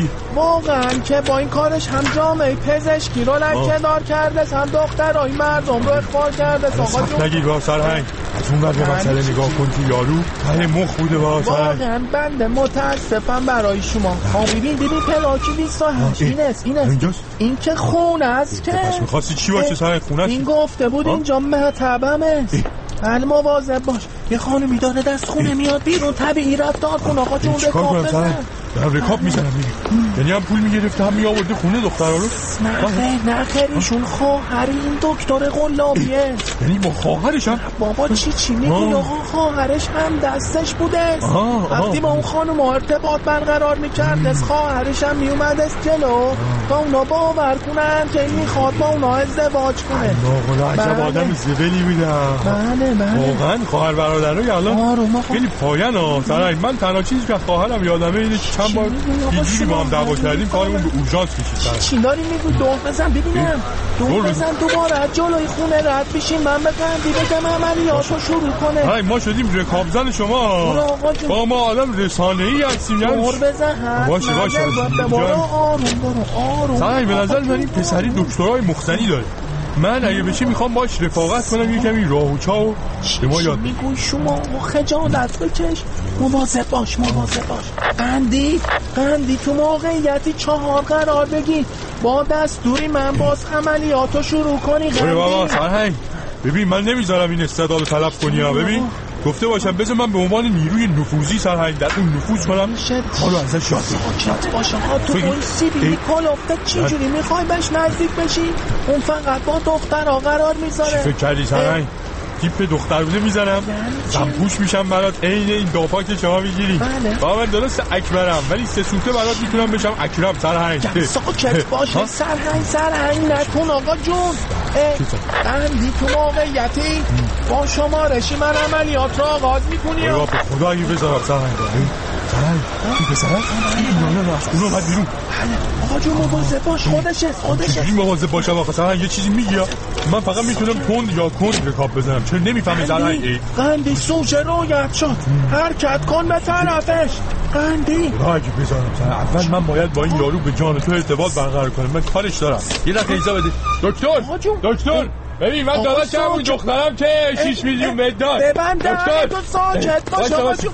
O: واقعا که با این کارش هم جامعه پزشکی رو لکه‌دار کرده، هم دخترای مردم رو اخفال کرده. آقا جون
F: نگیر با سرهنگ، از اون بعد مسئله نگاه کن که یارو ته مخ بوده با سرهنگ.
O: واقعا بنده متاسفم برای شما. ها ببین ببین پلاکی بیست و هشت این است این است این که خونه است که
F: پس می‌خواستی چی باشه سرهنگ؟ خونه است.
O: این گفته بود اینجا مطبم است. حالا مواظب باش، یه خانمی داره دست خونه میاد بیرون، طبیعی رفتار کن آقا جون. رکاب بزن.
F: دارم رکاب میزنم میگه یعنی هم پول میگرفته هم میآورده خونه دخترها رو.
O: نه خیر نه خیر ایشون خواهر این دکتر قلابیه.
F: یعنی با خواهرش هم؟
O: بابا چی چی میگی آقا؟ خواهرش هم دستش بوده است. وقتی با اون خانم ارتباط برقرار میکرد از خواهرش هم میومد است جلو تا اونا باور کنن که این میخواد با اونا ازدواج کنه.
F: آقا عجب آدم زبلی میده.
O: بله بله
F: واقعا خواهر برادرای الان خیلی پایان ها سرهنگ. من تنها چیزی که خواهرم یادمه اینه چند بار دیگری با هم دعوا کردیم کارمون به اورژانس کشید.
O: چی داری میگی؟ دور بزن ببینم. دور بزن دوباره از جلوی خونه رد بشیم من بگم بگم عملیاتو شروع کنه.
F: های ما شدیم رکاب زن شما. با ما آدم رسانه‌ای هستیم.
O: دور بزن.
F: باشه باشه.
O: برو آروم برو آروم.
F: سعی به نظر من این پسری دکترای مختلفی داره. من اگه بشه میخوام باش رفاقت کنم، یه کمی راهوچا و به ما یاد
O: میگوی شما خجالت بکش. مواظب باش مواظب باش. قندی قندی تو موقعیتی چهار قرار بگی با دستوری من باز عملیاتو شروع کنی. قندی
F: بابا سرهنگ ببین من نمیذارم این استعداد رو تلف کنی ها. ببین گفته باشم بذار من به عنوان نیروی نفوذی سرهنگ در اون نفوذ کنم حالا ازش یاد
O: بگیرم. باشه ها تو اون سیبیلی کلافته چی جوری میخوای بهش نزدیک بشی؟ اون فقط با دخترها قرار میذاره.
F: چی فکر کردی سرهنگ؟ تیپ دختر بوده میزنم زنپوش میشم برات عین این دافا که شما میگیری. بابا من درست اکبرم ولی سه سوته برات میتونم بشم اکرم سرهنگ.
O: ساکت باشه سرهنگ سرهنگ نکن آقا جون. قندی تو موقعیتی با شمارشی من عملیات را آغاز میکنی.
F: بابا به خدا اگه بذارم سرهنگ سرهنگ این پسره نه نه نه از خونه اومد بیرون.
O: آقا جون مواظب باش خودشه خودشه.
F: چجوری مواظب باشم آقا سرهنگ؟ یه چیزی میگی من فقط میتونم تند یا کند رکاب بزنم. چرا نمیفهمی سرهنگ؟
O: قندی سوژه رویت شد حرکت کن به طرفش. قندی
F: اگه بذارم سرهنگ اول من باید با این یارو به جان تو ارتباط برقرار کنم. من کارش دارم. یه دقیقه ایجا بده دکتر دکتر ببین من داداشم اون دخترم که شش میلیون مداد.
O: ببند دهنه تو ساکت باش آقا جون.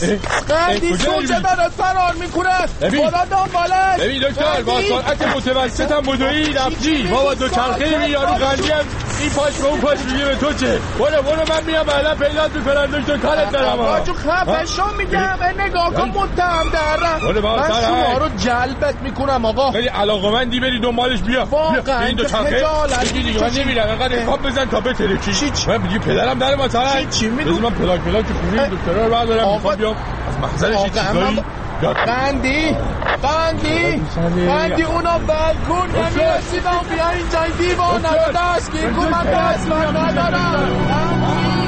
O: قندی سوژه دارد فرار میکنه. خدا دنبالش.
F: ببین دکتر با سرعت متوسط هم بدوی رفتی بابا دو چرخه می یارو قندی هم این پاش به اون پاش میگه به تو چه. برو برو من میام بعدا پیدات میکنم دکتر کارت دارم.
O: آقا جون خفشو میگم نگاه کن متهم درم. من شما رو جلبت میکنم آقا.
F: خیلی علاقه‌مندی بری دنبالش بیا.
O: واقعا
F: این دو چرخه دیگه دیگه من نمیرم انقدر رکاب بزن تا بتره چی. من میگم پدرم در ما سرهنگ.
O: چی میگی؟
F: من پلاک پلاک خونه دکترا رو بردارم میخوام بیام از محضرش چیزایی
O: قندی قندی قندی اونا بلکن نمیرسیدم بیا اینجا این دیوان رو دستگیر کن من دست من ندارم.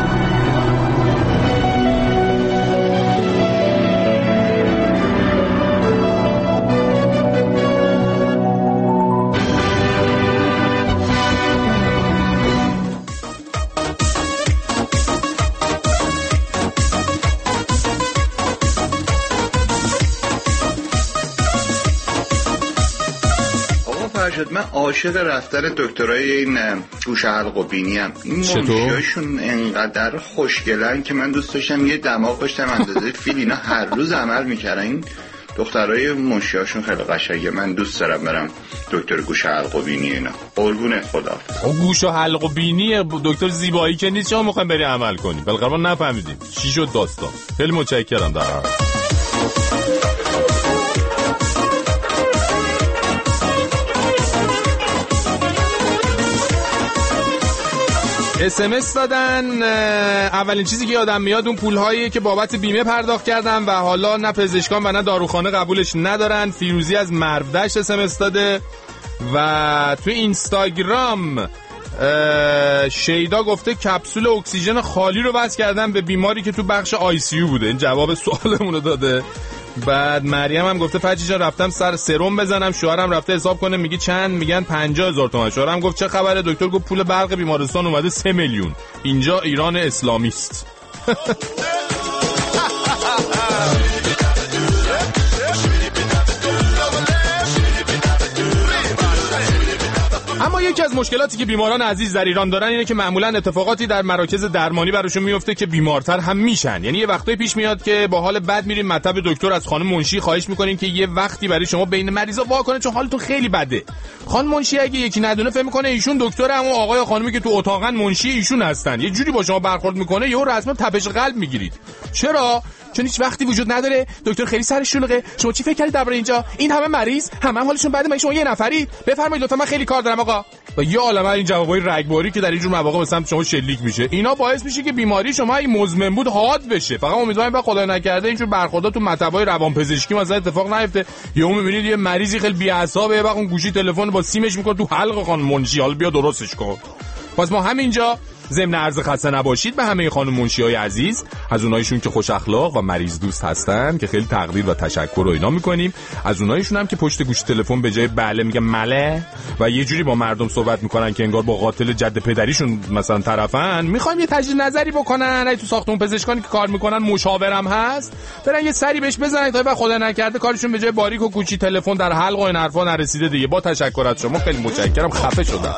A: شد من عاشق رفتن دکترای این گوش حلق و بینی ام. این منشیاشون انقدر خوشگلن که من دوست داشتم یه دماغ داشتم اندازه فیل اینا هر روز عمل میکردن. این دخترای منشیاشون خیلی قشنگه. من دوست دارم برم دکتر گوش حلق و بینی اینا. قربون خدا.
D: او گوش و حلق و بینی دکتر زیبایی که نیست شما میخوایم بریم عمل کنیم. بالاخره نفهمیدیم چی شد داستان. خیلی متشکرم. در اس ام اس دادن. اولین چیزی که یادم میاد اون پولهایی که بابت بیمه پرداخت کردم و حالا نه پزشکان و نه داروخانه قبولش ندارن. فیروزی از مرودشت اس ام اس داده. و تو اینستاگرام شیدا گفته کپسول اکسیژن خالی رو وصل کردن به بیماری که تو بخش آی سی یو بوده. این جواب سوالمون رو داده. بعد مریم هم گفته فجی جان رفتم سر سرم بزنم، شوهرم رفته حساب کنه میگه چند، میگن پنجاه هزار تومان. شوهرم گفت چه خبره؟ دکتر گفت پول برق بیمارستان اومده سه میلیون. اینجا ایران اسلامی است. اما یکی از مشکلاتی که بیماران عزیز در ایران دارن اینه که معمولا اتفاقاتی در مراکز درمانی براشون میفته که بیمارتر هم میشن. یعنی یه وقتایی پیش میاد که با حال بد میریم مطب دکتر، از خانم منشی خواهش میکنیم که یه وقتی برای شما بین مریضا وا کنه چون حالتون خیلی بده. خانم منشی اگه یکی ندونه فکر میکنه ایشون دکتر، اما آقای و خانمی که تو اتاقن منشی ایشون هستن. یه جوری با شما برخورد میکنه یهو رسما تپش قلب میگیرید. چرا؟ چون هیچ وقتی وجود نداره. دکتر خیلی سرش شلوغه. شما چی فکر کردید درباره اینجا؟ این همه مریض، همه هم حالشون بده، مگه شما یه نفرید؟ بفرمایید لطفا من خیلی کار دارم آقا. و یه عالمه این جوابای رگباری که در این جور مواقع به سمت شما شلیک میشه، اینا باعث میشه که بیماری شما این مزمن بود حاد بشه. فقط امیدواریم با خدای نکرده اینجور برخوردا تو مطبای روانپزشکی مثلا اتفاق نیفته. یهو میبینید یه مریضی خیلی بی‌عصابه، یه وقت اون گوشی تلفن با سیمش میکنه تو حلق خانم منشی، حالا بیا درستش کن. پس ما همینجا ضمن عرض خسته نباشید به همه خانم منشی‌های عزیز، از اونایشون که خوش اخلاق و مریض دوست هستن که خیلی تقدیر و تشکر و اینا میکنیم، از اونایشون هم که پشت گوش تلفن به جای بله میگه مله و یه جوری با مردم صحبت میکنن که انگار با قاتل جد پدریشون مثلا طرفن. میخوایم یه تجدید نظری بکنن، اگه تو ساختمون پزشکانی که کار میکنن مشاورم هست، برن یه سری بهش بزنن تا بعد خدا نکرده کارشون به جای باریک و کوچی تلفن در حلق و این حرفا نرسیده دیگه. با تشکر از شما، خیلی متشکرم. خفه شدم.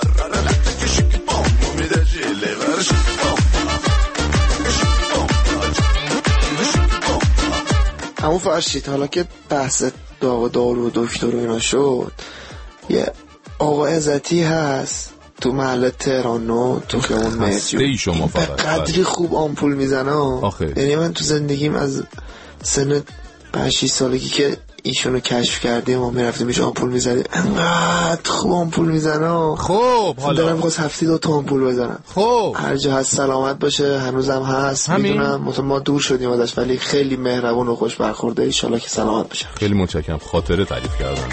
E: همون فرشید حالا که بحث داغ دارو و دکتر و اینا شد، یه آقا عزتی هست تو محل تهران نو تو خیابون مرجو به قدری خوب آمپول میزنه. یعنی من تو زندگیم از سن پنج شش سالگی که ایشونو کشف کردیم و میرفتیم ایش آمپول میزدیم، انقدر خوب آمپول میزنه.
D: خب حالا
E: دارم خواست هفته دو تا آمپول بزنم.
D: خب
E: هر جا هست سلامت باشه، هنوزم هست. میدونم مثلا ما دور شدیم ازش ولی خیلی مهربون و خوش برخورده. ان شاءالله که سلامت باشه.
D: خیلی متشکرم. خاطره تعریف کردم.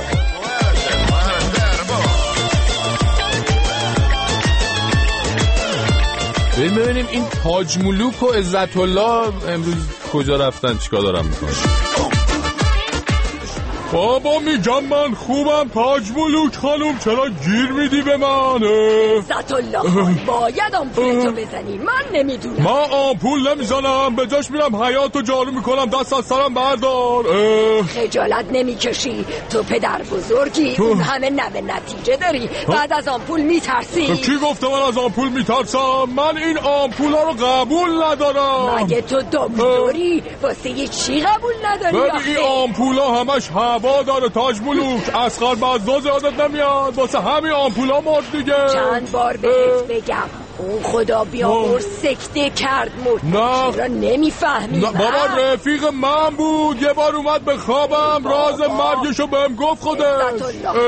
D: بریم ببینیم این تاج ملوک و عزت الله امروز کجا رفتن، چیکار دارن میکنن. بابا میگم من خوبم تاج ملوک خانم، چرا گیر میدی به من؟
N: عزت الله باید آمپولتو بزنی، من نمیدونم.
D: من آمپول نمیزنم، به جاش میرم حیاتو جارو میکنم. دست از سرم بردار.
N: خجالت نمیکشی؟ تو پدر بزرگی، اون همه نوه نتیجه داری، بعد از آمپول میترسی؟
D: کی گفته من از آمپول میترسم؟ من این آمپول ها رو قبول ندارم.
N: مگه تو دکتری؟ واسه یه چی قبول نداری؟
D: این آمپول ها همش هوا داره تاج ملوک. اسخر بزاز یادت نمیاد؟ واسه همین آمپول ها مرد دیگه.
N: چند بار بهت بگم اون خدا بیامرز سکته کرد مرد.
D: نه
N: چرا نمیفهمی؟
D: بابا رفیق من بود، یه بار اومد به خوابم راز مرگشو بهم گفت. خودش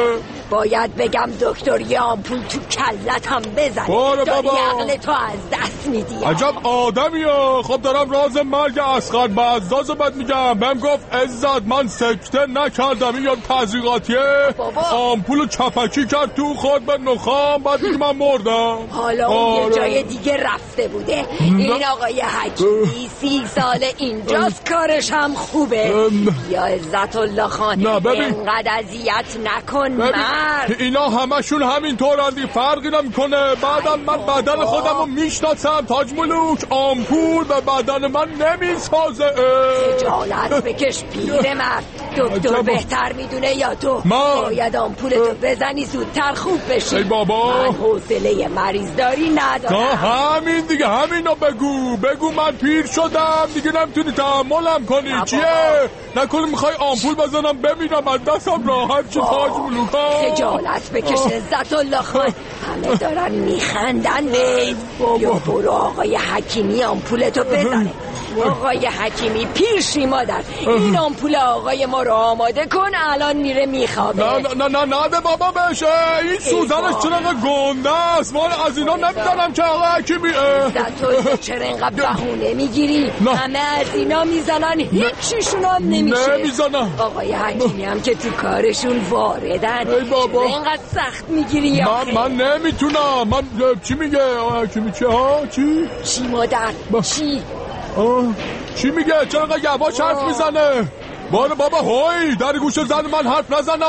N: باید بگم دکتر یه آمپول تو کلتم بزنه.
F: باره بابا،
N: داری عقل تو از دست میدی.
F: عجب آدمیه. خب دارم راز مرگ اسقر بزدازو بد میگم. بهم گفت عزت من سکته نکردم، این یاد تزریقاتیه. آمپولو چپکی کرد تو خود به نخام، بعد میگه من مردم.
N: حالا اون یه جای دیگه رفته بوده. این آقای حکیمی سی سال اینجاست، کارش هم خوبه. یا عزت الله خان اینقدر اذیت نکن مرد.
F: اینا همشون همین طورندی، فرقی نمیکنه. بعدم من بدن خودمو میشناسم تاج ملوک، آمپول به بدن من نمیسازه.
N: خجالت بکش پیر مرد. دکتر بهتر میدونه یا تو؟ باید آمپولتو بزنی زودتر خوب بشی.
F: ای بابا،
N: من حوصله مریض داری ندارم.
F: همین دیگه، همینو بگو بگو من پیر شدم دیگه، نمیتونی تحملم کنی. چیه؟ نکنه میخوای آمپول بزنم بمیرم از دستم راحت چه تاج ملوکا.
N: خجالت بکش عزت الله خان. همه دارن میخندن. یا برو آقای حکیمی آمپولتو بزنه. آقای حکیمی پیرشی مادر، این آمپول آقای ما رو آماده کن، الان میره میخوابه.
F: نه نه نه نه ده بابا بشه. این سوزنش چرا گنده است؟ ما از اینا نمیدانم که آقای حکیمی.
N: تو چرا اینقدر بهونه میگیری؟ همه از اینا میزنن، هیچیشون هم نمیشه.
F: نمیزنن.
N: آقای حکیمی هم که تو کارشون واردن.
F: ای بابا،
N: اینقدر سخت میگیری؟
F: من من نمیتونم. من چی میگه آقای حکیمی؟ چه ها؟ چی؟
N: چی مادر؟ چی؟
F: آه. چی میگه؟ چرا اینقدر یواش حرف میزنه؟ باره بابا هوی در گوش زن من حرف نزن.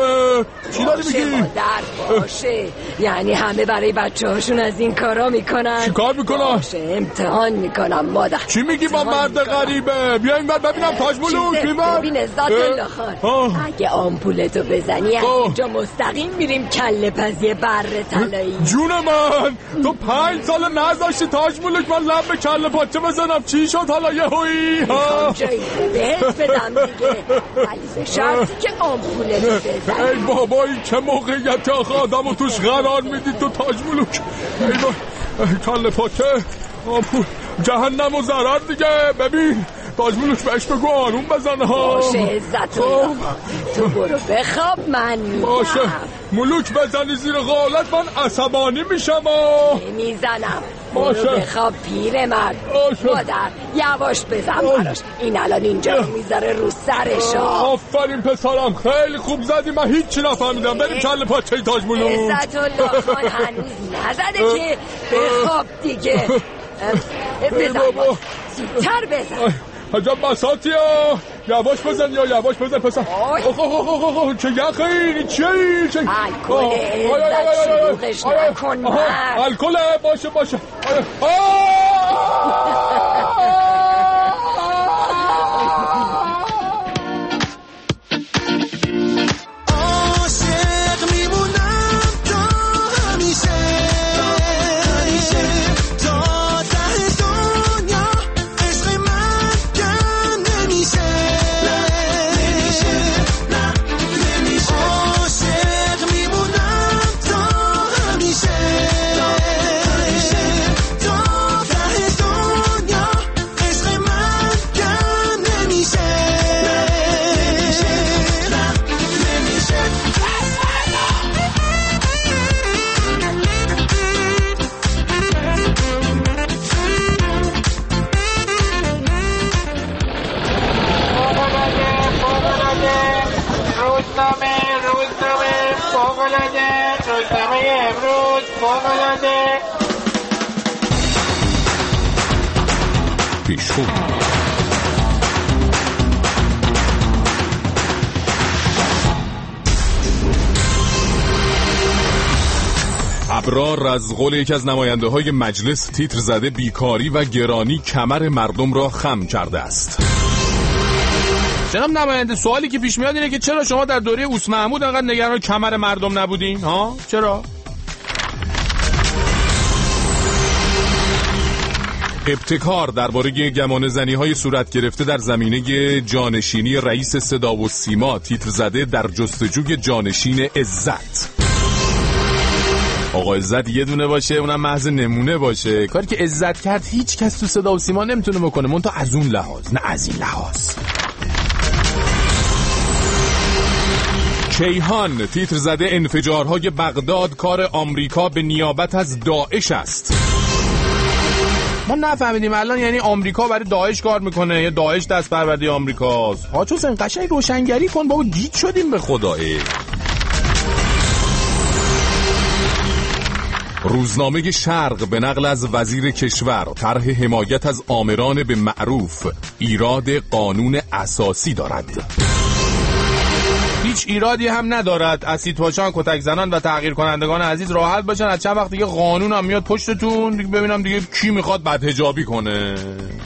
F: چی داری میگی؟
N: مادر باشه، یعنی همه برای بچه هاشون از این کارا میکنن.
F: چی کار میکنن؟
N: باشه امتحان میکنم مادر.
F: چی میگی با مرد غریبه؟ بیا این بر ببینم تاج ملوک.
N: ببین عزت الله خان، اگه آمپولتو بزنی اینجا مستقیم میریم کله پزی بره طلایی.
F: جون من تو پنج سال نذاشتی تاج ملوک من لب به کله پاچه بزنم. چی شد حالا یه هویی؟
N: میخوام جایی بهت بدم ولی به شرطی که آمپولتو بزنی.
F: ای بابا این چه موقعیت آخه آدمو توش قرار میدی تو تاج ملوک. ای بابا کله پاچه آمپول جهنم و ضرر دیگه. ببین تاج ملوک بهش بگو آروم بزنه ها.
N: باشه عزت الله تو برو بخواب، من میگم.
F: باشه ملوک بزنی زیر قالت من عصبانی میشم.
N: نمیزنم. برو بخواب پیر مرد. مادر یواش بزن براش، این الان اینجا رو میذاره رو سرش.
F: آفرین پسرم خیلی خوب زدی، من هیچی نفهمیدم. بریم کله پاچه تاج ملوک.
N: عزت الله خان هنوز نزده که بخواب دیگه. بزن زودتر بزن.
F: عجب بساطی ها. یواش بزن یا یواش بزن پسر. اوه اوه اوه اوه چه یخی این چیه این چه
N: الکل عزت شلوغش نکن مرد.
F: الکل باشه باشه. پیشخو ابرار از قول یکی از نماینده های مجلس تیتر زده بیکاری و گرانی کمر مردم را خم کرده است. جناب نماینده سوالی که پیش میاد اینه که چرا شما در دوره اوس محمود انقدر نگران کمر مردم نبودین؟ ها؟ چرا؟ ابتکار درباره گمان زنی های صورت گرفته در زمینه جانشینی رئیس صدا و سیما تیتر زده در جستجوی جانشین عزت. آقا عزت یه دونه باشه اونم محض نمونه باشه. کاری که عزت کرد هیچ کس تو صدا و سیما نمیتونه بکنه، منتها از اون لحاظ نه از این لحاظ.
D: کیهان تیتر زده انفجارهای بغداد کار آمریکا به نیابت از داعش است.
F: ما نفهمیدیم الان یعنی آمریکا برای داعش کار میکنه یا داعش دست پرورده آمریکاست؟ حاج حسین قشنگ روشنگری کن بابا، گیج شدیم به خدا.
D: روزنامه شرق به نقل از وزیر کشور طرح حمایت از آمران به معروف ایراد قانون اساسی دارد.
F: هیچ ایرادی هم ندارد. اسید پاشان، کتک زنان و تغییر کنندگان عزیز راحت باشن. از چند وقت دیگه قانون هم میاد پشتتون، دیگه ببینم دیگه کی میخواد بدحجابی کنه.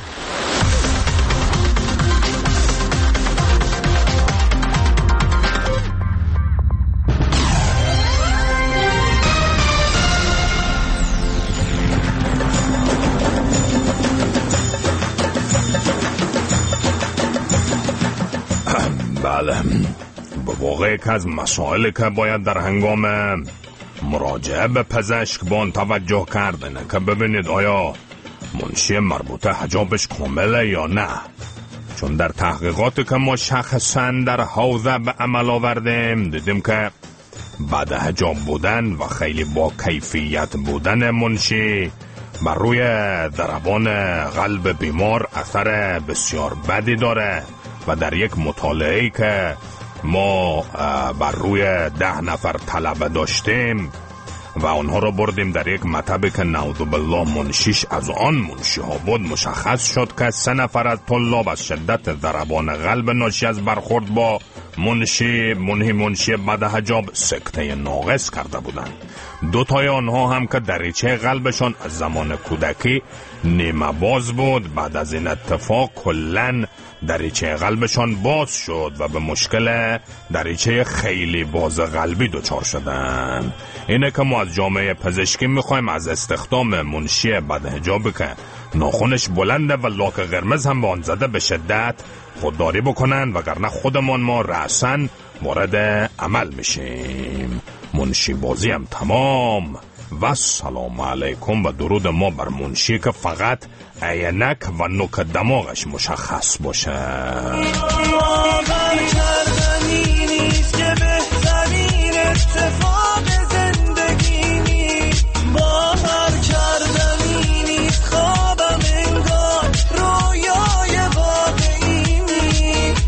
C: بله، به واقع یک از مسائلی که باید در هنگام مراجعه به پزشک به آن توجه کردنه که ببینید آیا منشی مربوطه حجابش کامله یا نه. چون در تحقیقاتی که ما شخصا در حوزه به عمل آوردیم دیدیم که بعد حجاب بودن و خیلی با کیفیت بودن منشی بر روی ضربان قلب بیمار اثر بسیار بدی داره و در یک مطالعه‌ای که ما بر روی ده نفر طلبه داشتیم و آنها رو بردیم در یک مطبی که نعوذ بالله منشیش از آن منشی ها بود، مشخص شد که سه نفر از طلاب از شدت ضربان قلب ناشی از برخورد با منشی منهی منشی بعد حجاب سکته ناقص کرده بودند. دو تای آنها هم که دریچه قلبشان از زمان کودکی نیمه باز بود، بعد از این اتفاق کلن دریچه قلبشان باز شد و به مشکل دریچه خیلی باز قلبی دچار شدن. اینه که ما از جامعه پزشکی میخوایم از استخدام منشی بدحجابی که ناخنش بلنده و لاک قرمز هم به آن زده به شدت خودداری بکنن، وگرنه خودمان ما رأساً وارد عمل میشیم. منشی بازی هم تمام و سلام علیکم و درود ما بر منشی که فقط عینک و نوک دماغش مشخص باشه. باور کردنی نیست که بهترین اتفاق زندگی نیست، باور کردنی نیست خوابم انگار رویای واقعی نیست.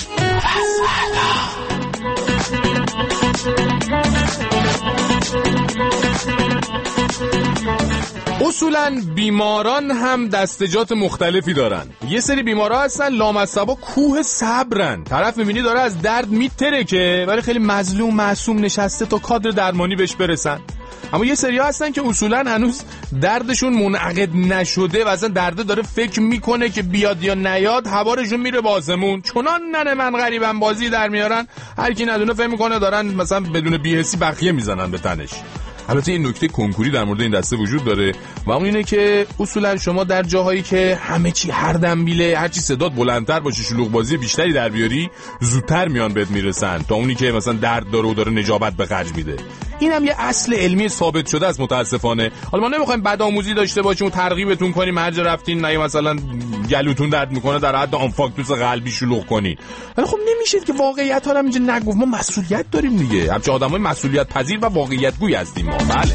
F: اصولاً بیماران هم دستجات مختلفی دارن. یه سری بیمارا هستن لامصبا کوه صبرن، طرف میبینی داره از درد میترکه ولی خیلی مظلوم معصوم نشسته تا کادر درمانی بهش برسن. اما یه سری ها هستن که اصولاً هنوز دردشون منعقد نشده و اصلا درده داره فکر میکنه که بیاد یا نیاد، هوارشون میره به آسمون. چنان ننه من غریبم بازی در میارن، هر کی ندونه فکر میکنه دارن مثلا بدون بی‌حسی بخیه میزنن به تنش. البته این نکته کنکوری در مورد این دسته وجود داره و اون اینه که اصولا شما در جاهایی که همه چی هر دنبیله، هر چی صدات بلندتر باشه، شلوغ بازی بیشتری در بیاری، زودتر میان بهت میرسن تا اونی که مثلا درد داره و داره نجابت به خرج میده. این هم یه اصل علمی ثابت شده است متاسفانه. حالا ما نمیخوایم بدآموزی داشته باشیم و ترغیبتون کنیم هر جا رفتین نه مثلا گلوتون درد میکنه در حد آنفاکتوس قلبی شلوغ کنین، ولی خب نمیشه که واقعیت ها رو اینجا نگفت. ما مسئولیت داریم دیگه، همچه آدمای مسئولیت پذیر و واقعیت گوی هستیم ما. بله.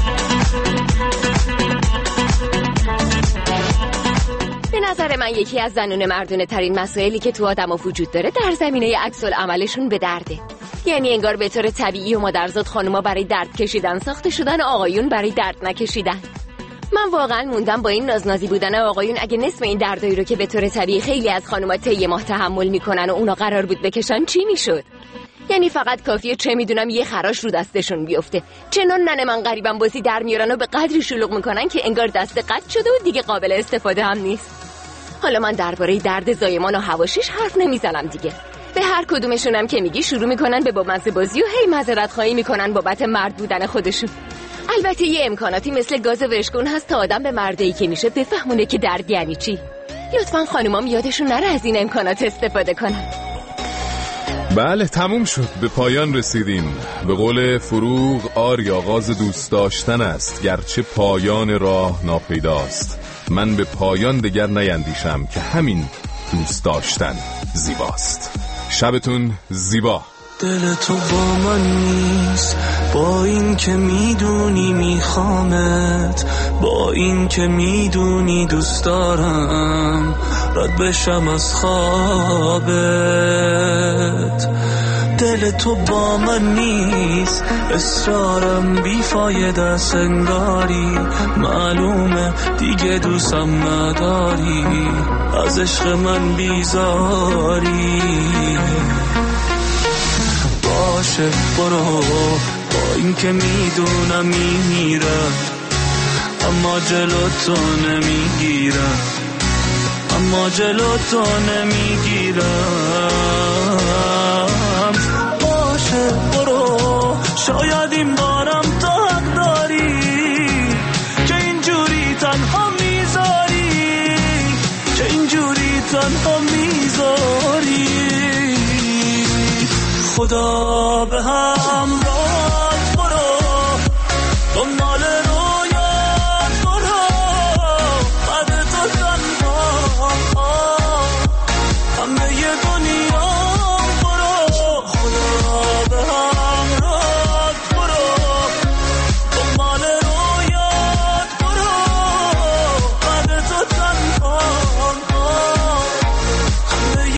N: به نظر من یکی از زنون مردونه ترین مسائلی که تو آدم ها وجود داره در زمینه عکس العملشون به درده. یعنی انگار به طور طبیعی و مادرزاد خانوما برای درد کشیدن ساخته شدن، آقایون برای درد نکشیدن. من واقعا موندم با این نازنازی بودن آقایون اگه نصف این دردایی رو که به طور طبیعی خیلی از خانوما طی ماه تحمل میکنن و اونا قرار بود بکشن چی میشد؟ یعنی فقط کافیه چه میدونم یه خراش رو دستشون بیفته، چنان ننه من غریبم بازی در میارن و به قدری شلوغ میکنن که انگار دست قطع شده و دیگه قابل استفاده هم نیست. حالا من درباره درد زایمان و حواشیش حرف نمیزنم دیگه. به هر کدومشونم که میگی شروع میکنن به بامزه بازی و هی معذرت خواهی میکنن بابت مرد بودن خودشون. البته یه امکاناتی مثل گاز وشگون هست تا آدم به مردایی که میشه بفهمونه که درد یعنی چی. لطفاً خانومام یادشون نره از این امکانات استفاده کنن.
D: بله تموم شد، به پایان رسیدیم. به قول فروغ آری آغاز دوست داشتن است گرچه پایان راه ناپیداست. من به پایان دگر نیندیشم که همین دوست داشتن زیباست. شبتون زیبا.
J: دل تو با من نیست، با این که میدونی میخوامت، با این که میدونی دوست دارم رد بشم از خوابت. دل تو با من نیست، اصرارم بیفایده سنگاری، معلومه دیگه دوستم نداری، از عشق من بیزاری. باشه برو، با این که میدونم میمیرم، اما جلو تو نمیگیرم، اما جلو تو نمیگیرم. باشه برو، شاید این بارم تو حق داری که اینجوری تنها میذاری، که اینجوری تنها میذاری. خدا به همراه